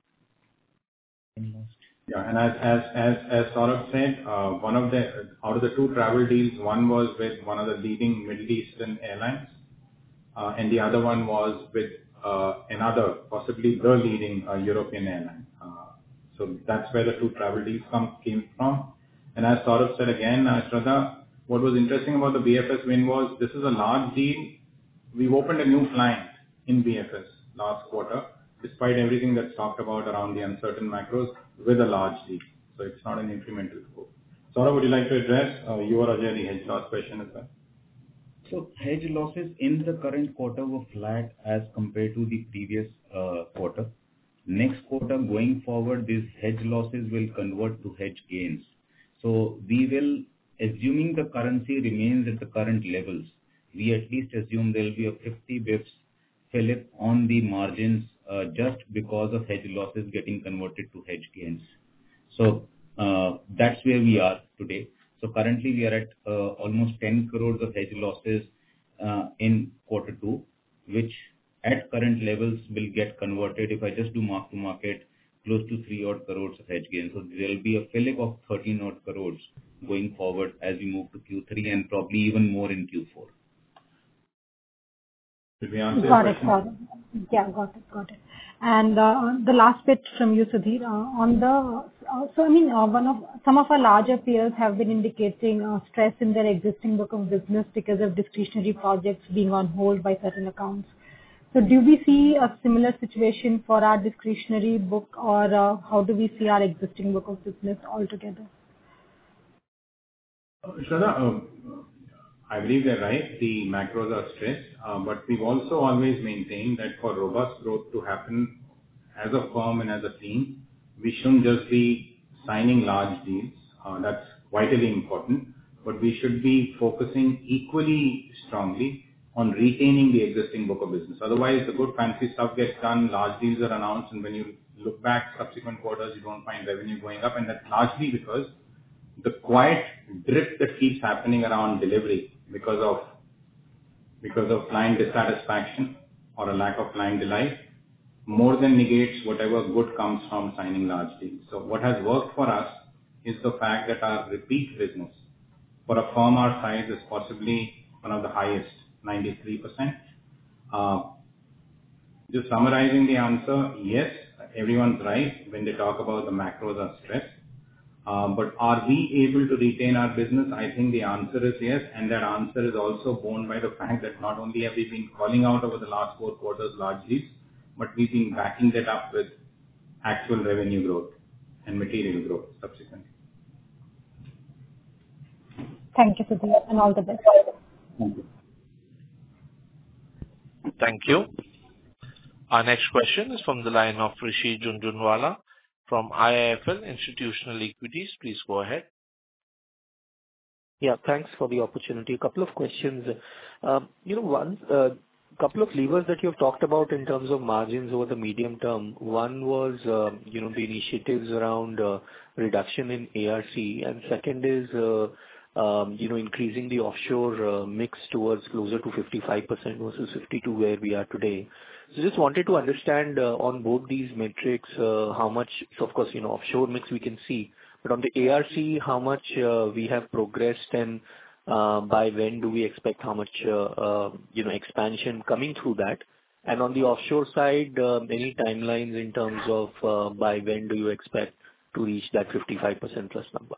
[SPEAKER 3] Yeah, and as as as as Saurabh said, uh, one of the out of the two travel deals, one was with one of the leading Middle Eastern airlines, uh, and the other one was with uh, another, possibly the leading uh, European airline. Uh, so that's where the two travel deals come came from. And as Saurabh said again, uh, Shraddha, what was interesting about the B F S win was this is a large deal. We've opened a new client in B F S last quarter, despite everything that's talked about around the uncertain macros, with a large deal. So it's not an incremental scope. Saurabh, would you like to address uh, you or Ajay the hedge loss question as well?
[SPEAKER 11] So hedge losses in the current quarter were flat as compared to the previous uh, quarter. Next quarter going forward, these hedge losses will convert to hedge gains. So we will, assuming the currency remains at the current levels, we at least assume there will be a fifty bips fillip on the margins uh, just because of hedge losses getting converted to hedge gains. So uh, that's where we are today. So currently we are at uh, almost ten crores of hedge losses uh, in quarter two, which at current levels will get converted. If I just do mark to market, close to three odd crores of hedge gains. So there will be a fillip of thirteen odd crores going forward as we move to Q three and probably even more in Q four.
[SPEAKER 3] Did we answer
[SPEAKER 10] Got
[SPEAKER 3] your
[SPEAKER 10] it,
[SPEAKER 3] question?
[SPEAKER 10] got it. Yeah, got it, got it. And uh, the last bit from you, Sudhir, uh, on the, uh, so I mean, uh, one of, some of our larger peers have been indicating uh, stress in their existing book of business because of discretionary projects being on hold by certain accounts. So do we see a similar situation for our discretionary book, or uh, how do we see our existing book of business altogether?
[SPEAKER 3] Uh, Shraddha, uh, I believe they're right. The macros are stressed, uh, but we've also always maintained that for robust growth to happen as a firm and as a team, we shouldn't just be signing large deals. Uh, that's vitally important, but we should be focusing equally strongly on retaining the existing book of business. Otherwise, the good fancy stuff gets done, large deals are announced, and when you look back subsequent quarters, you don't find revenue going up, and that's largely because the quiet drift that keeps happening around delivery because of because of client dissatisfaction or a lack of client delight more than negates whatever good comes from signing large deals. So what has worked for us is the fact that our repeat business for a firm our size is possibly one of the highest, ninety-three percent. Uh, just summarizing the answer, yes, everyone's right when they talk about the macros are stressed. Uh, but are we able to retain our business? I think the answer is yes, and that answer is also borne by the fact that not only have we been calling out over the last four quarters large deals, but we've been backing that up with actual revenue growth and material growth subsequently.
[SPEAKER 10] Thank you, Sudhir, and all the best.
[SPEAKER 3] Thank you.
[SPEAKER 1] Thank you. Our next question is from the line of Rishi Jhunjhunwala from I I F L Institutional Equities. Please go ahead.
[SPEAKER 12] Yeah, thanks for the opportunity. A couple of questions. Um, you know, one, uh, couple of levers that you have talked about in terms of margins over the medium term. One was, uh, you know, the initiatives around uh, reduction in A R C, and second is, uh, um, you know, increasing the offshore uh, mix towards closer to fifty-five percent versus fifty-two where we are today. So just wanted to understand uh, on both these metrics uh, how much, so of course, you know, offshore mix we can see, but on the A R C, how much uh, we have progressed, and uh, by when do we expect how much, uh, uh, you know, expansion coming through that? And on the offshore side, uh, any timelines in terms of uh, by when do you expect to reach that fifty-five percent plus number?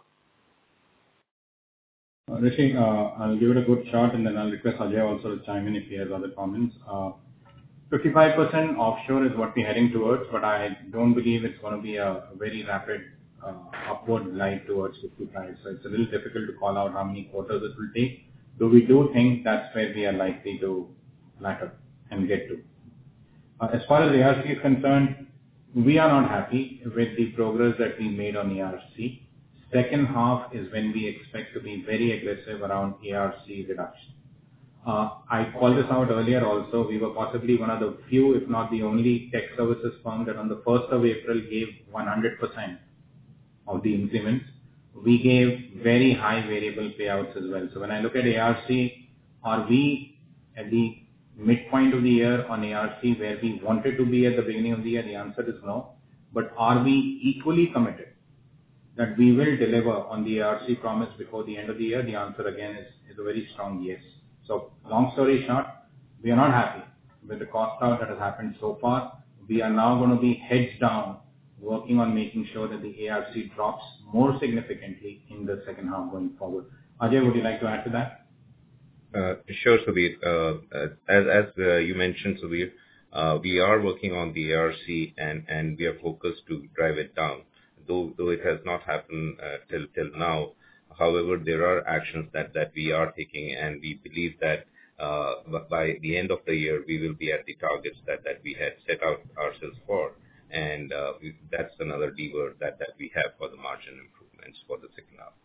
[SPEAKER 3] Uh, Rishi, uh, I'll give it a good shot, and then I'll request Ajay also to chime in if he has other comments. Uh, fifty-five percent offshore is what we're heading towards, but I don't believe it's going to be a very rapid uh, upward glide towards fifty-five. So it's a little difficult to call out how many quarters it will take. Though we do think that's where we are likely to plateau and get to. Uh, as far as A R C is concerned, we are not happy with the progress that we made on A R C. Second half is when we expect to be very aggressive around A R C reduction. Uh, I called this out earlier also. We were possibly one of the few, if not the only tech services firm that on the first of April gave one hundred percent of the increments. We gave very high variable payouts as well. So when I look at A R C, are we at the midpoint of the year on A R C where we wanted to be at the beginning of the year? The answer is no. But are we equally committed that we will deliver on the A R C promise before the end of the year? The answer again is, is a very strong yes. So long story short, we are not happy with the cost out that has happened so far. We are now going to be heads down working on making sure that the A R C drops more significantly in the second half going forward. Ajay, would you like to add to that?
[SPEAKER 5] Uh, sure, Sudhir. Uh, as as uh, you mentioned, Sudhir, uh, we are working on the A R C and, and we are focused to drive it down. Though though it has not happened uh, till till now, however, there are actions that, that we are taking, and we believe that uh, by the end of the year we will be at the targets that, that we had set out ourselves for, and uh, we, that's another lever that, that we have for the margin improvements for the second half.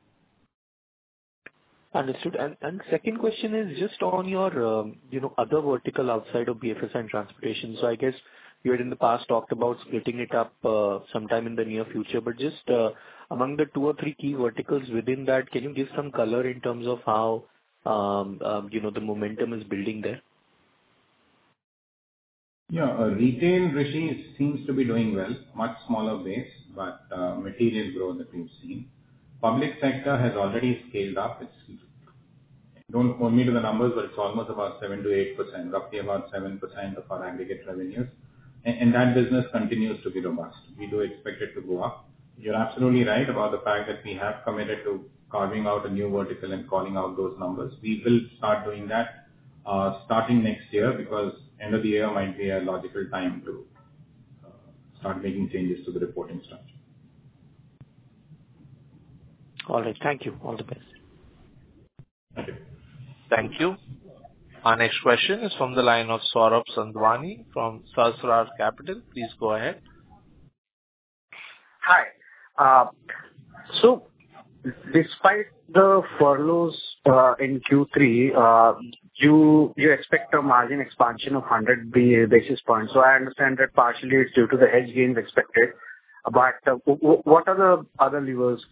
[SPEAKER 12] Understood. And and second question is just on your um, you know other vertical outside of B F S and transportation. So I guess you had in the past talked about splitting it up uh, sometime in the near future, but just uh, among the two or three key verticals within that, can you give some color in terms of how um, um, you know the momentum is building there?
[SPEAKER 3] Yeah, uh, retail, Rishi, seems to be doing well, much smaller base, but uh, material growth that we've seen. Public sector has already scaled up. It's, don't hold me to the numbers, but it's almost about seven to eight percent, roughly about seven percent of our aggregate revenues. And that business continues to be robust. We do expect it to go up. You're absolutely right about the fact that we have committed to carving out a new vertical and calling out those numbers. We will start doing that. uh, starting next year, because end of the year might be a logical time to uh, start making changes to the reporting structure.
[SPEAKER 12] All right. Thank you. All the best.
[SPEAKER 3] Thank you.
[SPEAKER 1] Thank you. Our next question is from the line of Saurabh Sandwani from Sahasrar Capital. Please go ahead.
[SPEAKER 13] Hi. Uh, so, despite the furloughs uh, in Q three, uh, you you expect a margin expansion of one hundred basis points. So I understand that partially it's due to the hedge gains expected. But uh, w- what are the other levers?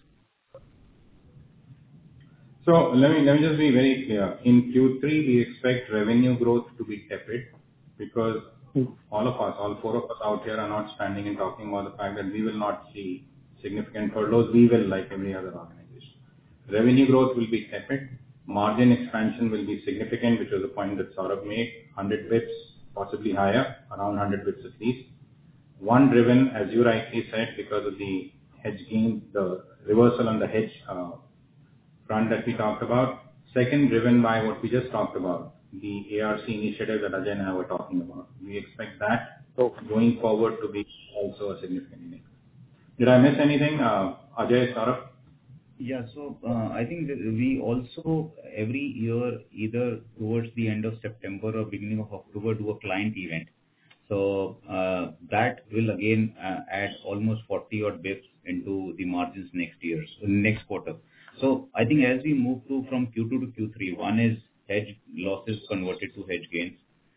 [SPEAKER 3] So let me let me just be very clear. In Q three, we expect revenue growth to be tepid because all of us, all four of us out here are not standing and talking about the fact that we will not see significant furloughs. We will, like every other organization. Revenue growth will be tepid. Margin expansion will be significant, which was the point that Saurabh made, one hundred bits, possibly higher, around one hundred bits at least. One driven, as you rightly said, because of the hedge gain, the reversal on the hedge uh, front that we talked about. Second, driven by what we just talked about, the A R C initiative that Ajay and I were talking about. We expect that
[SPEAKER 13] Okay.
[SPEAKER 3] going forward to be also a significant enabler. Did I miss anything, uh, Ajay, Saurabh?
[SPEAKER 11] Yeah. So, uh, I think that we also every year, either towards the end of September or beginning of October, do a client event. So, uh, that will again uh, add almost forty odd bits into the margins next year, so next quarter. So I think as we move to from Q two to Q three, one is hedge losses converted to hedge gains.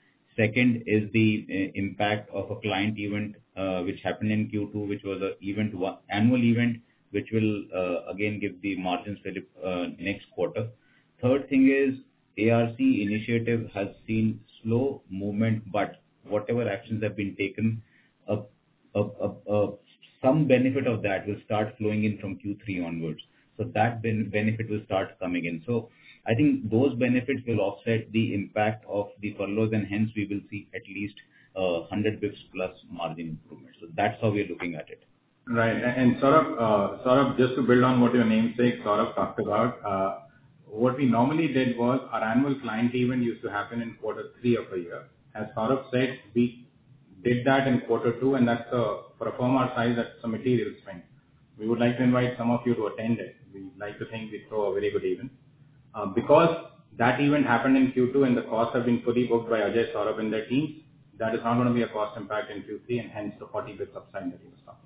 [SPEAKER 11] Second is the uh, impact of a client event, uh, which happened in Q two, which was an event, one, annual event, which will uh, again give the margins very uh, next quarter. Third thing is A R C initiative has seen slow movement, but whatever actions have been taken, uh, uh, uh, uh, some benefit of that will start flowing in from Q three onwards. So that ben- benefit will start coming in. So I think those benefits will offset the impact of the furloughs, and hence we will see at least uh, one hundred bips plus margin improvement. So that's how we're looking at it.
[SPEAKER 3] Right. And and Saurabh, uh, Saurabh, just to build on what your namesake Saurabh talked about, uh, what we normally did was our annual client event used to happen in quarter three of a year. As Saurabh said, we did that in quarter two, and that's a, for a firm our size, that's a material swing. We would like to invite some of you to attend it. We like to think we throw a very good event. Uh, because that event happened in Q two and the costs have been fully booked by Ajay, Saurabh and their teams, that is not going to be a cost impact in Q three, and hence the forty bits upside that he was talking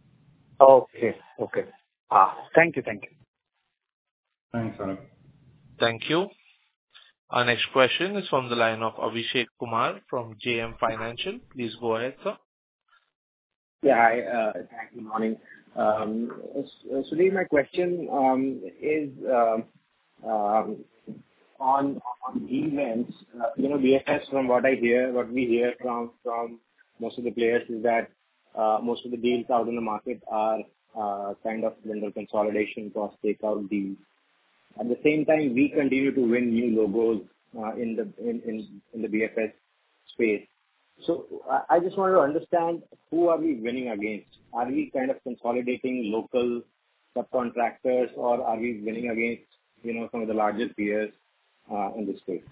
[SPEAKER 3] about.
[SPEAKER 13] Okay. Okay. Ah, thank you. Thank you.
[SPEAKER 3] Thanks, Saurabh.
[SPEAKER 1] Thank you. Our next question is from the line of Abhishek Kumar from J M Financial. Please go ahead, sir.
[SPEAKER 14] Yeah, hi. uh, Thank you. Good morning. Um, s- Sudhir, my question um, is um, um, on on events. Uh, You know, B F S, from what I hear, what we hear from from most of the players is that uh, most of the deals out in the market are uh, kind of vendor consolidation, cost takeout deals. At the same time, we continue to win new logos uh, in the in in in the B F S space. So I I just want to understand, who are we winning against? Are we kind of consolidating local subcontractors, or are we winning against, you know, some of the larger peers uh, in this space?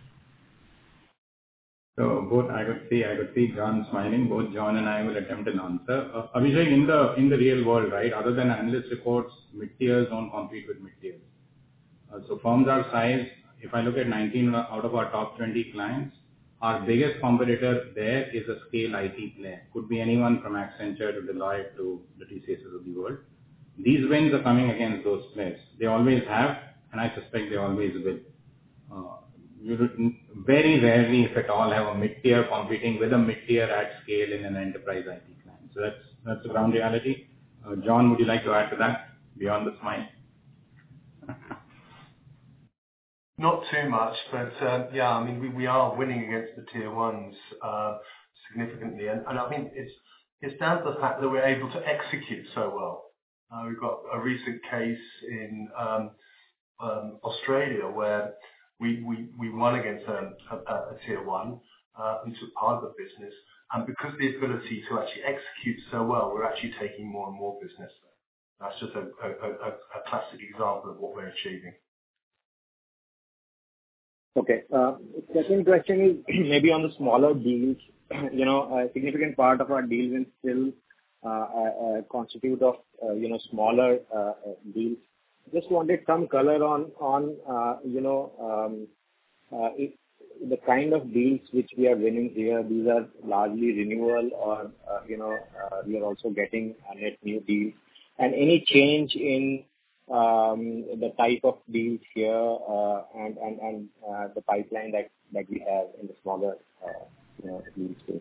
[SPEAKER 3] So both I could see, I could see John smiling. Both John and I will attempt an answer. Uh, Abhishek, in the in the real world, right? Other than analyst reports, mid-tiers don't compete with mid-tiers. Uh, so firms our size, if I look at nineteen out of our top twenty clients, our biggest competitor there is a scale I T player. Could be anyone from Accenture to Deloitte to the T C Ss of the world. These wins are coming against those players. They always have, and I suspect they always will. Uh, you would very rarely, if at all, have a mid-tier competing with a mid-tier at scale in an enterprise I T client. So that's that's the ground reality. Uh, John, would you like to add to that beyond the smile?
[SPEAKER 4] Not too much, but uh, yeah, I mean, we, we are winning against the tier ones uh, significantly, and, and I mean, it's it's down to the fact that we're able to execute so well. Uh, we've got a recent case in um, um, Australia where we, we, we won against a, a, a tier one uh, and took part of the business, and because of the ability to actually execute so well, we're actually taking more and more business. That's just a, a, a, a classic example of what we're achieving.
[SPEAKER 14] Okay. Uh, Second question is maybe on the smaller deals. You know, a significant part of our deals in still uh, uh, constitute of, uh, you know, smaller uh, uh, deals. Just wanted some color on, on uh, you know, um, uh, if the kind of deals which we are winning here, these are largely renewal or, uh, you know, uh, we are also getting uh, net new deals. And any change in um, the type of deals here, uh, and and and uh, the pipeline that that we have in the smaller, uh, you know, deal space.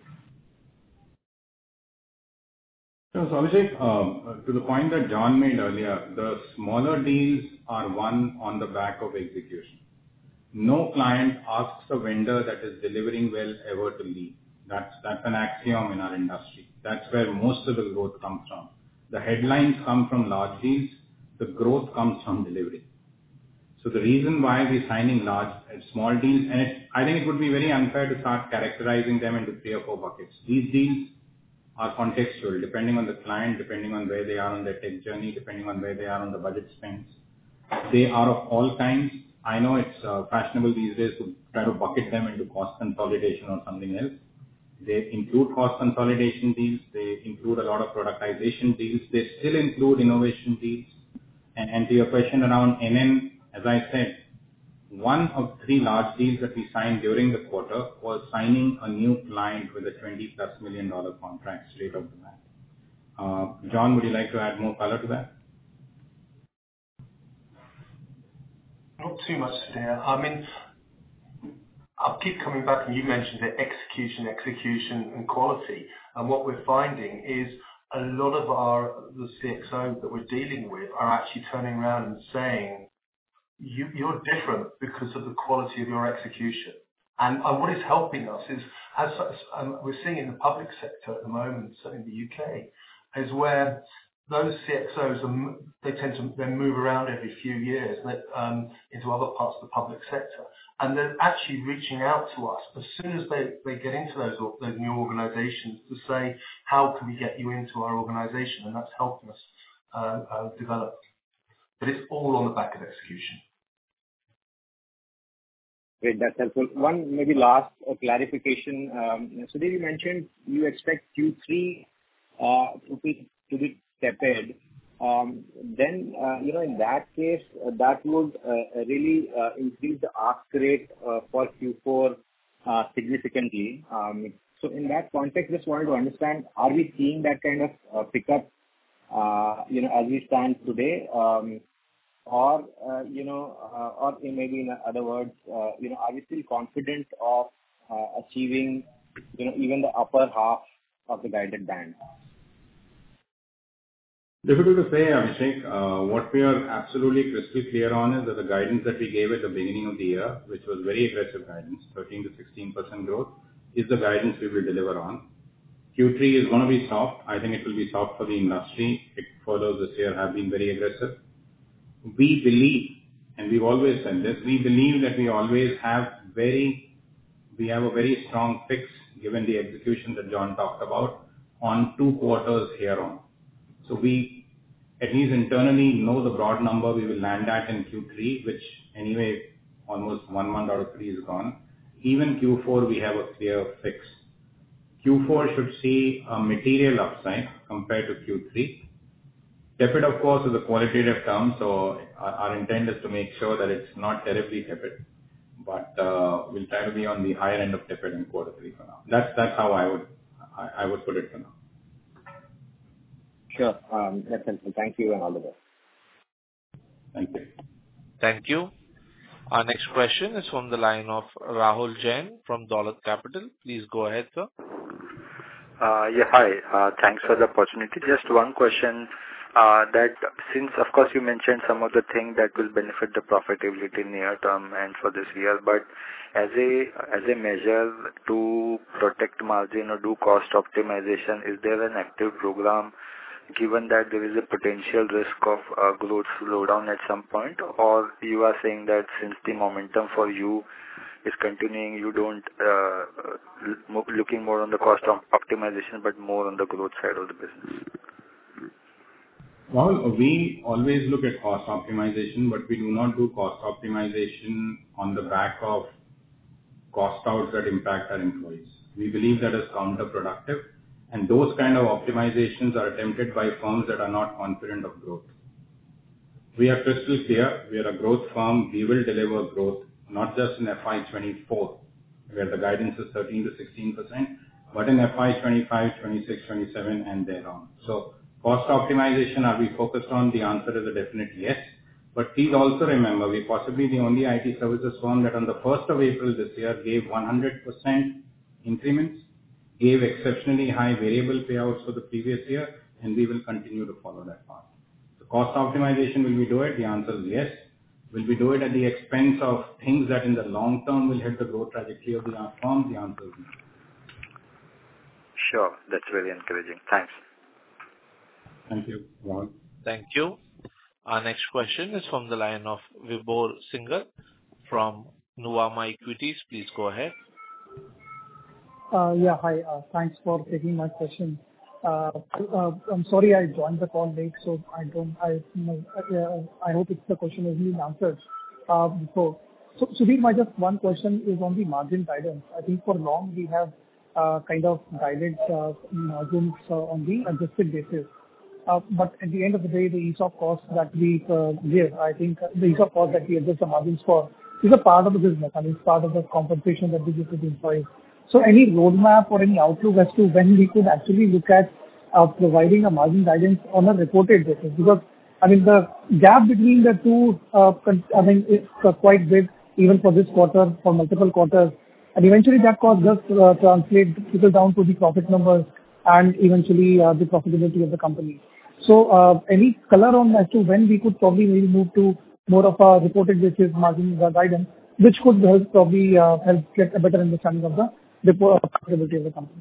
[SPEAKER 3] So, Abhishek, um, to the point that John made earlier, the smaller deals are won on the back of execution. No client asks a vendor that is delivering well ever to leave. That's that's an axiom in our industry. That's where most of the growth comes from. The headlines come from large deals. The growth comes from delivery. So the reason why we're signing large and small deals, and it, I think it would be very unfair to start characterizing them into three or four buckets. These deals are contextual, depending on the client, depending on where they are on their tech journey, depending on where they are on the budget spends. They are of all kinds. I know it's uh, fashionable these days to try to bucket them into cost consolidation or something else. They include cost consolidation deals. They include a lot of productization deals. They still include innovation deals. And, and to your question around N N, as I said, one of three large deals that we signed during the quarter was signing a new client with a twenty plus million dollar contract straight off the bat. Uh, John, would you like to add more color to that?
[SPEAKER 4] Not too much there. I mean, I'll keep coming back, and you mentioned it, execution, execution, and quality. And what we're finding is a lot of our the C X Os that we're dealing with are actually turning around and saying, you, you're different because of the quality of your execution. And, and what is helping us is, as um, we're seeing in the public sector at the moment, so in the U K, is where those C X Os, are, they tend to then move around every few years um, into other parts of the public sector. And they're actually reaching out to us as soon as they, they get into those, those new organizations to say, how can we get you into our organization? And that's helping us uh, uh, develop. But it's all on the back of execution.
[SPEAKER 14] Great, that's helpful. One maybe last uh, clarification. Um, so, you mentioned you expect Q three uh, to be to be tepid. Um, then, uh, you know, in that case, uh, that would uh, really uh, increase the ask rate uh, for Q four uh, significantly. Um, so, in that context, just wanted to understand: are we seeing that kind of uh, pickup? Uh, you know, as we stand today, um, or, uh, you know, uh, or maybe in other words, uh, you know, are we still confident of uh, achieving, you know, even the upper half of the guided band?
[SPEAKER 3] Difficult to say, Abhishek. Uh, what we are absolutely crystal clear on is that the guidance that we gave at the beginning of the year, which was very aggressive guidance, thirteen to sixteen percent growth, is the guidance we will deliver on. Q three is going to be soft. I think it will be soft for the industry. It furloughs this year have been very aggressive. We believe, and we've always said this, we believe that we always have very, we have a very strong fix, given the execution that John talked about, on two quarters here on. So we, at least internally, know the broad number we will land at in Q three, which anyway, almost one month out of three is gone. Even Q four, we have a clear fix. Q four should see a material upside compared to Q three. Tepid, of course, is a qualitative term, so our, our intent is to make sure that it's not terribly tepid, but uh, we'll try to be on the higher end of tepid in quarter three for now. That's that's how I would I, I would put it for now.
[SPEAKER 14] Sure, um, that's helpful. Thank you, and all the best.
[SPEAKER 3] Thank you.
[SPEAKER 1] Thank you. Our next question is from the line of Rahul Jain from Dolat Capital. Please go ahead, sir.
[SPEAKER 15] Uh, yeah, hi. Uh, thanks for the opportunity. Just one question. Uh, that since, of course, you mentioned some of the things that will benefit the profitability near term and for this year, but as a as a measure to protect margin or do cost optimization, is there an active program given that there is a potential risk of uh, growth slowdown at some point, or you are saying that since the momentum for you is continuing, you don't uh, looking more on the cost optimization but more on the growth side of the business?
[SPEAKER 3] Well, we always look at cost optimization, but we do not do cost optimization on the back of cost outs that impact our employees. We believe that is counterproductive, and those kind of optimizations are attempted by firms that are not confident of growth. We are crystal clear. We are a growth firm. We will deliver growth, not just in F Y twenty-four, where the guidance is thirteen to sixteen percent, but in F Y twenty-five, twenty-six, twenty-seven, and thereon. So cost optimization, are we focused on? The answer is a definite yes. But please also remember, we're possibly the only I T services firm that on the first of April this year gave one hundred percent increments, gave exceptionally high variable payouts for the previous year, and we will continue to follow that path. So cost optimization, will we do it? The answer is yes. Will we do it at the expense of things that in the long term will help the growth trajectory of the firm? The answer is no.
[SPEAKER 15] Sure. That's very encouraging. Thanks.
[SPEAKER 3] Thank you, Ron.
[SPEAKER 1] Thank you. Our next question is from the line of Vibhor Singhal from Nuvama Equities. Please go ahead.
[SPEAKER 16] Uh, yeah, hi. Uh, thanks for taking my question. Uh, uh, I'm sorry I joined the call late, so I don't. I uh, I hope it's the question has been answered uh, before. So, Sudhir, my just one question is on the margin guidance. I think for long we have uh, kind of guided uh, margins uh, on the adjusted basis. Uh, but at the end of the day, the E S O P cost that we uh, give, I think the E S O P cost that we adjust the margins for is a part of the business, and it's part of the compensation that we give to the employees. So any roadmap or any outlook as to when we could actually look at uh, providing a margin guidance on a reported basis? Because, I mean, the gap between the two, uh, con- I mean, is uh, quite big, even for this quarter, for multiple quarters. And eventually that cost does uh, translate, trickle down to the profit numbers and eventually uh, the profitability of the company. So, uh, any color on as to when we could probably maybe move to more of a reported basis margin guidance, which could help probably uh, help get a better understanding of the the profitability of the company?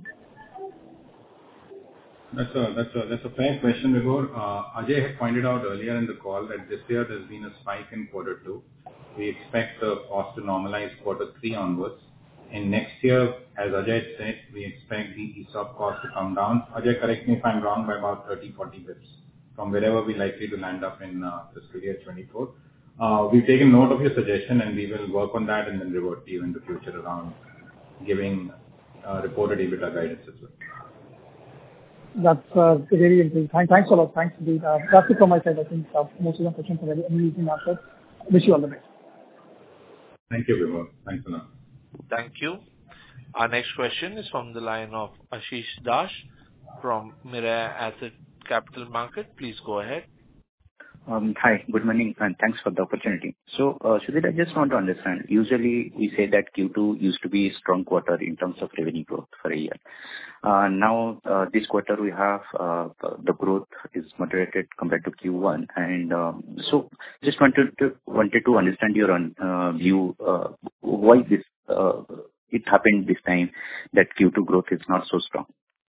[SPEAKER 3] That's a that's a that's a fair question, Vibhor. Uh, Ajay had pointed out earlier in the call that this year there's been a spike in quarter two. We expect the cost to normalize quarter three onwards. And next year, as Ajay said, we expect the E S O P cost to come down. Ajay, correct me if I'm wrong, by about thirty, forty bips from wherever we're likely to land up in uh, fiscal year twenty-four. Uh, we've taken note of your suggestion and we will work on that and then revert to you in the future around giving uh, reported EBITDA guidance as well.
[SPEAKER 16] That's uh, very interesting. Thanks, thanks a lot. Thanks, Sudhir. Uh, that's it from my side. I think uh, most of the questions are very amazing answered. Wish you all the best.
[SPEAKER 3] Thank you, Vibhor. Thanks a lot.
[SPEAKER 1] Thank you. Our next question is from the line of Ashish Dash from Mirae Asset Capital Market. Please go ahead.
[SPEAKER 17] Um, hi, good morning, and thanks for the opportunity. So, uh, Sudhir, I just want to understand. Usually, we say that Q two used to be a strong quarter in terms of revenue growth for a year. Uh, now, uh, this quarter we have uh, the growth is moderated compared to Q one, and um, so just wanted to wanted to understand your own uh, view. Uh, why this uh, it happened this time that Q two growth is not so strong?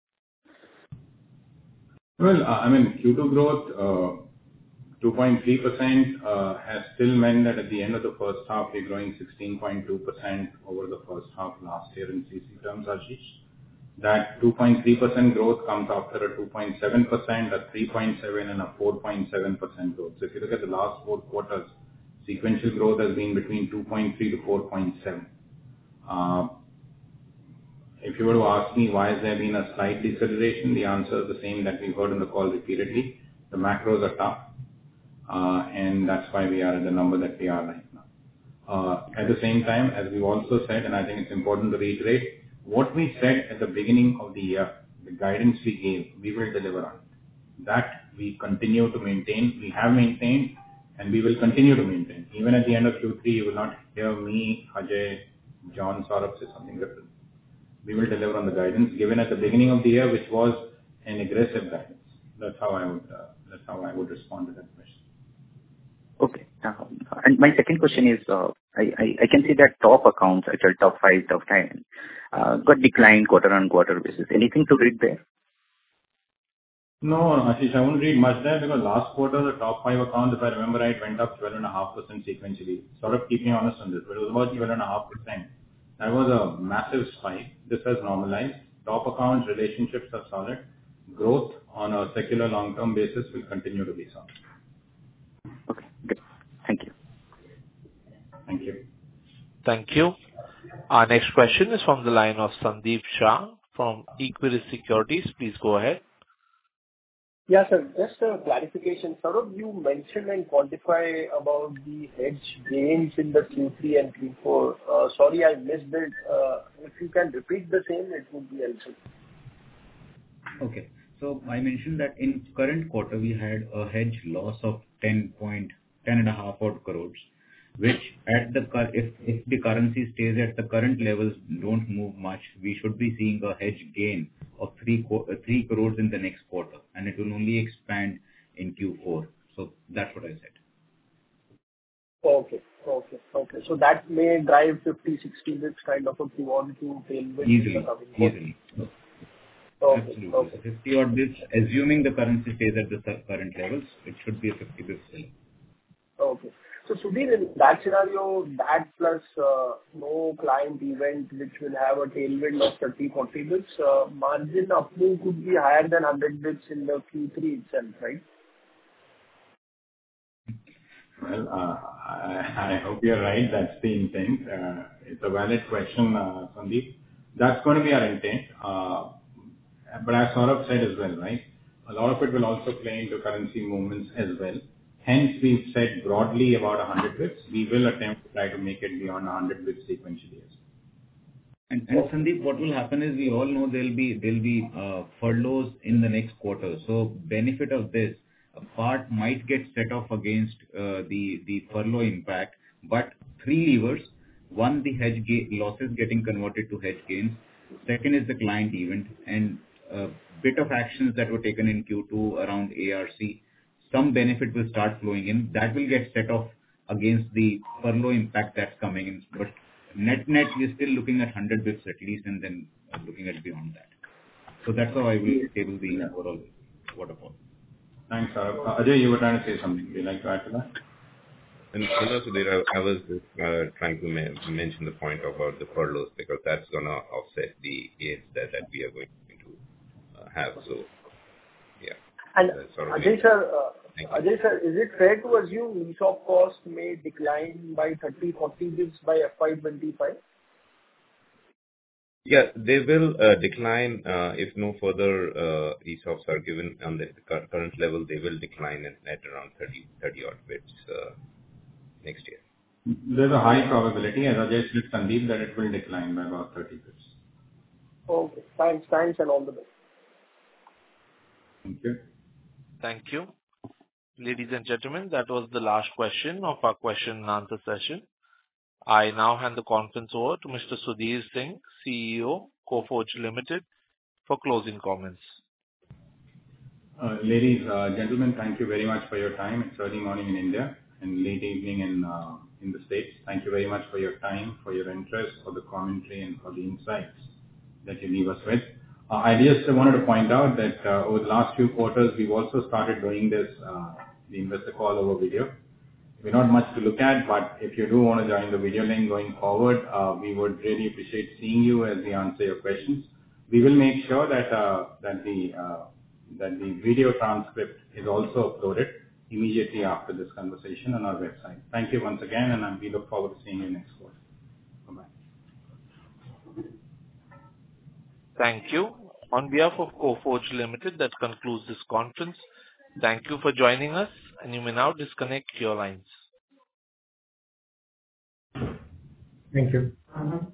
[SPEAKER 3] Well, uh, I mean Q two growth. Uh, two point three percent uh, has still meant that at the end of the first half, we're growing sixteen point two percent over the first half last year in C C terms, Ashish. That two point three percent growth comes after a two point seven percent, a three point seven, and a four point seven percent growth. So if you look at the last four quarters, sequential growth has been between two point three to four point seven. Uh, if you were to ask me why has there been a slight deceleration, the answer is the same that we've heard in the call repeatedly. The macros are tough. Uh, and that's why we are at the number that we are right now. Uh, at the same time, as we've also said, and I think it's important to reiterate, what we said at the beginning of the year, the guidance we gave, we will deliver on. That we continue to maintain, we have maintained, and we will continue to maintain. Even at the end of Q three, you will not hear me, Ajay, John, Saurabh say something different. We will deliver on the guidance given at the beginning of the year, which was an aggressive guidance. That's how I would, uh, that's how I would respond to that question.
[SPEAKER 17] Okay. Uh, and my second question is, uh, I, I, I can see that top accounts, actual top five, top ten, uh, got declined quarter on quarter basis. Anything to read there?
[SPEAKER 3] No, Ashish, I won't read much there because last quarter the top five accounts, if I remember right, went up twelve point five percent sequentially. Sort of keep me honest on this, but it was about twelve point five percent. That was a massive spike. This has normalized. Top accounts, relationships are solid. Growth on a secular long-term basis will continue to be solid.
[SPEAKER 17] Okay, good. Thank you.
[SPEAKER 3] Thank you.
[SPEAKER 1] Thank you. Our next question is from the line of Sandeep Shah from Equirus Securities. Please go ahead.
[SPEAKER 7] Yeah, sir. Just a clarification. Saurabh, you mentioned and quantify about the hedge gains in the Q three and Q four. Uh, Sorry, I missed it. Uh, If you can repeat the same, it would be helpful.
[SPEAKER 11] Okay. So I mentioned that in current quarter, we had a hedge loss of ten point ten and a half odd crores, which at the cur- if if the currency stays at the current levels, don't move much, we should be seeing a hedge gain of three co- uh, three crores in the next quarter, and it will only expand in Q four. So that's what I said.
[SPEAKER 7] Okay. Okay. Okay. So that may drive fifty, sixty bits kind of a Q on Q tailwind in the
[SPEAKER 11] Easily.
[SPEAKER 7] coming quarter.
[SPEAKER 11] Easily.
[SPEAKER 7] Okay.
[SPEAKER 11] Absolutely.
[SPEAKER 7] Okay.
[SPEAKER 11] So fifty odd bits, assuming the currency stays at the cur- current levels, it should be a fifty bits selling.
[SPEAKER 7] Okay. So Sudhir, in that scenario, that plus uh, no client event which will have a tailwind of thirty, forty bits, uh, margin upmove could be higher than one hundred bits in the Q three itself, right?
[SPEAKER 3] Well, uh, I, I hope you're right. That's the intent. Uh, it's a valid question, uh, Sandeep. That's going to be our intent. Uh, but as Saurabh said as well, right? A lot of it will also play into currency movements as well. Hence, we've said broadly about one hundred bits. We will attempt to try to make it beyond one hundred bits sequentially as well.
[SPEAKER 11] And, and Sandeep, what will happen is we all know there'll be there'll be uh, furloughs in the next quarter. So benefit of this, a part might get set off against uh, the the furlough impact. But three levers: one, the hedge ga- losses getting converted to hedge gains. Second is the client event, and a bit of actions that were taken in Q two around A R C. Some benefit will start flowing in. That will get set off against the furlough impact that's coming in. But net-net, we're still looking at one hundred bits at least, and then uh, looking at beyond that. So that's how I will table the overall waterfall.
[SPEAKER 3] Thanks, Saurabh. Uh, Ajay, you were trying to say something. Would you like to add to that?
[SPEAKER 5] And you know, Sudhir, I, I was just uh, trying to ma- mention the point about the furloughs, because that's going to offset the gains that, that we are going to uh, have. So, yeah.
[SPEAKER 7] And
[SPEAKER 5] uh, sort of
[SPEAKER 7] Ajay sir, uh, Ajay sir, is it fair to assume E S O P cost may decline by thirty, forty bits by F Y twenty-five?
[SPEAKER 5] Yeah, they will uh, decline uh, if no further uh, E S O Ps are given on the cur- current level. They will decline at, at around thirty, thirty odd bits uh, next year.
[SPEAKER 3] There's a high probability, as Ajay said, Sandeep, that it will decline by about thirty bits.
[SPEAKER 7] Okay. Thanks. Thanks, and all the best.
[SPEAKER 3] Thank you.
[SPEAKER 1] Thank you. Ladies and gentlemen, that was the last question of our question and answer session. I now hand the conference over to Mister Sudhir Singh, C E O, Coforge Limited, for closing comments.
[SPEAKER 3] Uh, ladies, uh, gentlemen, thank you very much for your time. It's early morning in India and late evening in uh, in the States. Thank you very much for your time, for your interest, for the commentary, and for the insights that you leave us with. Uh, I just wanted to point out that uh, over the last few quarters, we've also started doing this, uh, the investor call over video. We're not much to look at, but if you do want to join the video link going forward, uh, we would really appreciate seeing you as we answer your questions. We will make sure that uh, that the uh, that the video transcript is also uploaded immediately after this conversation on our website. Thank you once again, and we look forward to seeing you next quarter. Bye-bye.
[SPEAKER 1] Thank you. On behalf of Coforge Limited, that concludes this conference. Thank you for joining us, and you may now disconnect your lines.
[SPEAKER 2] Thank you.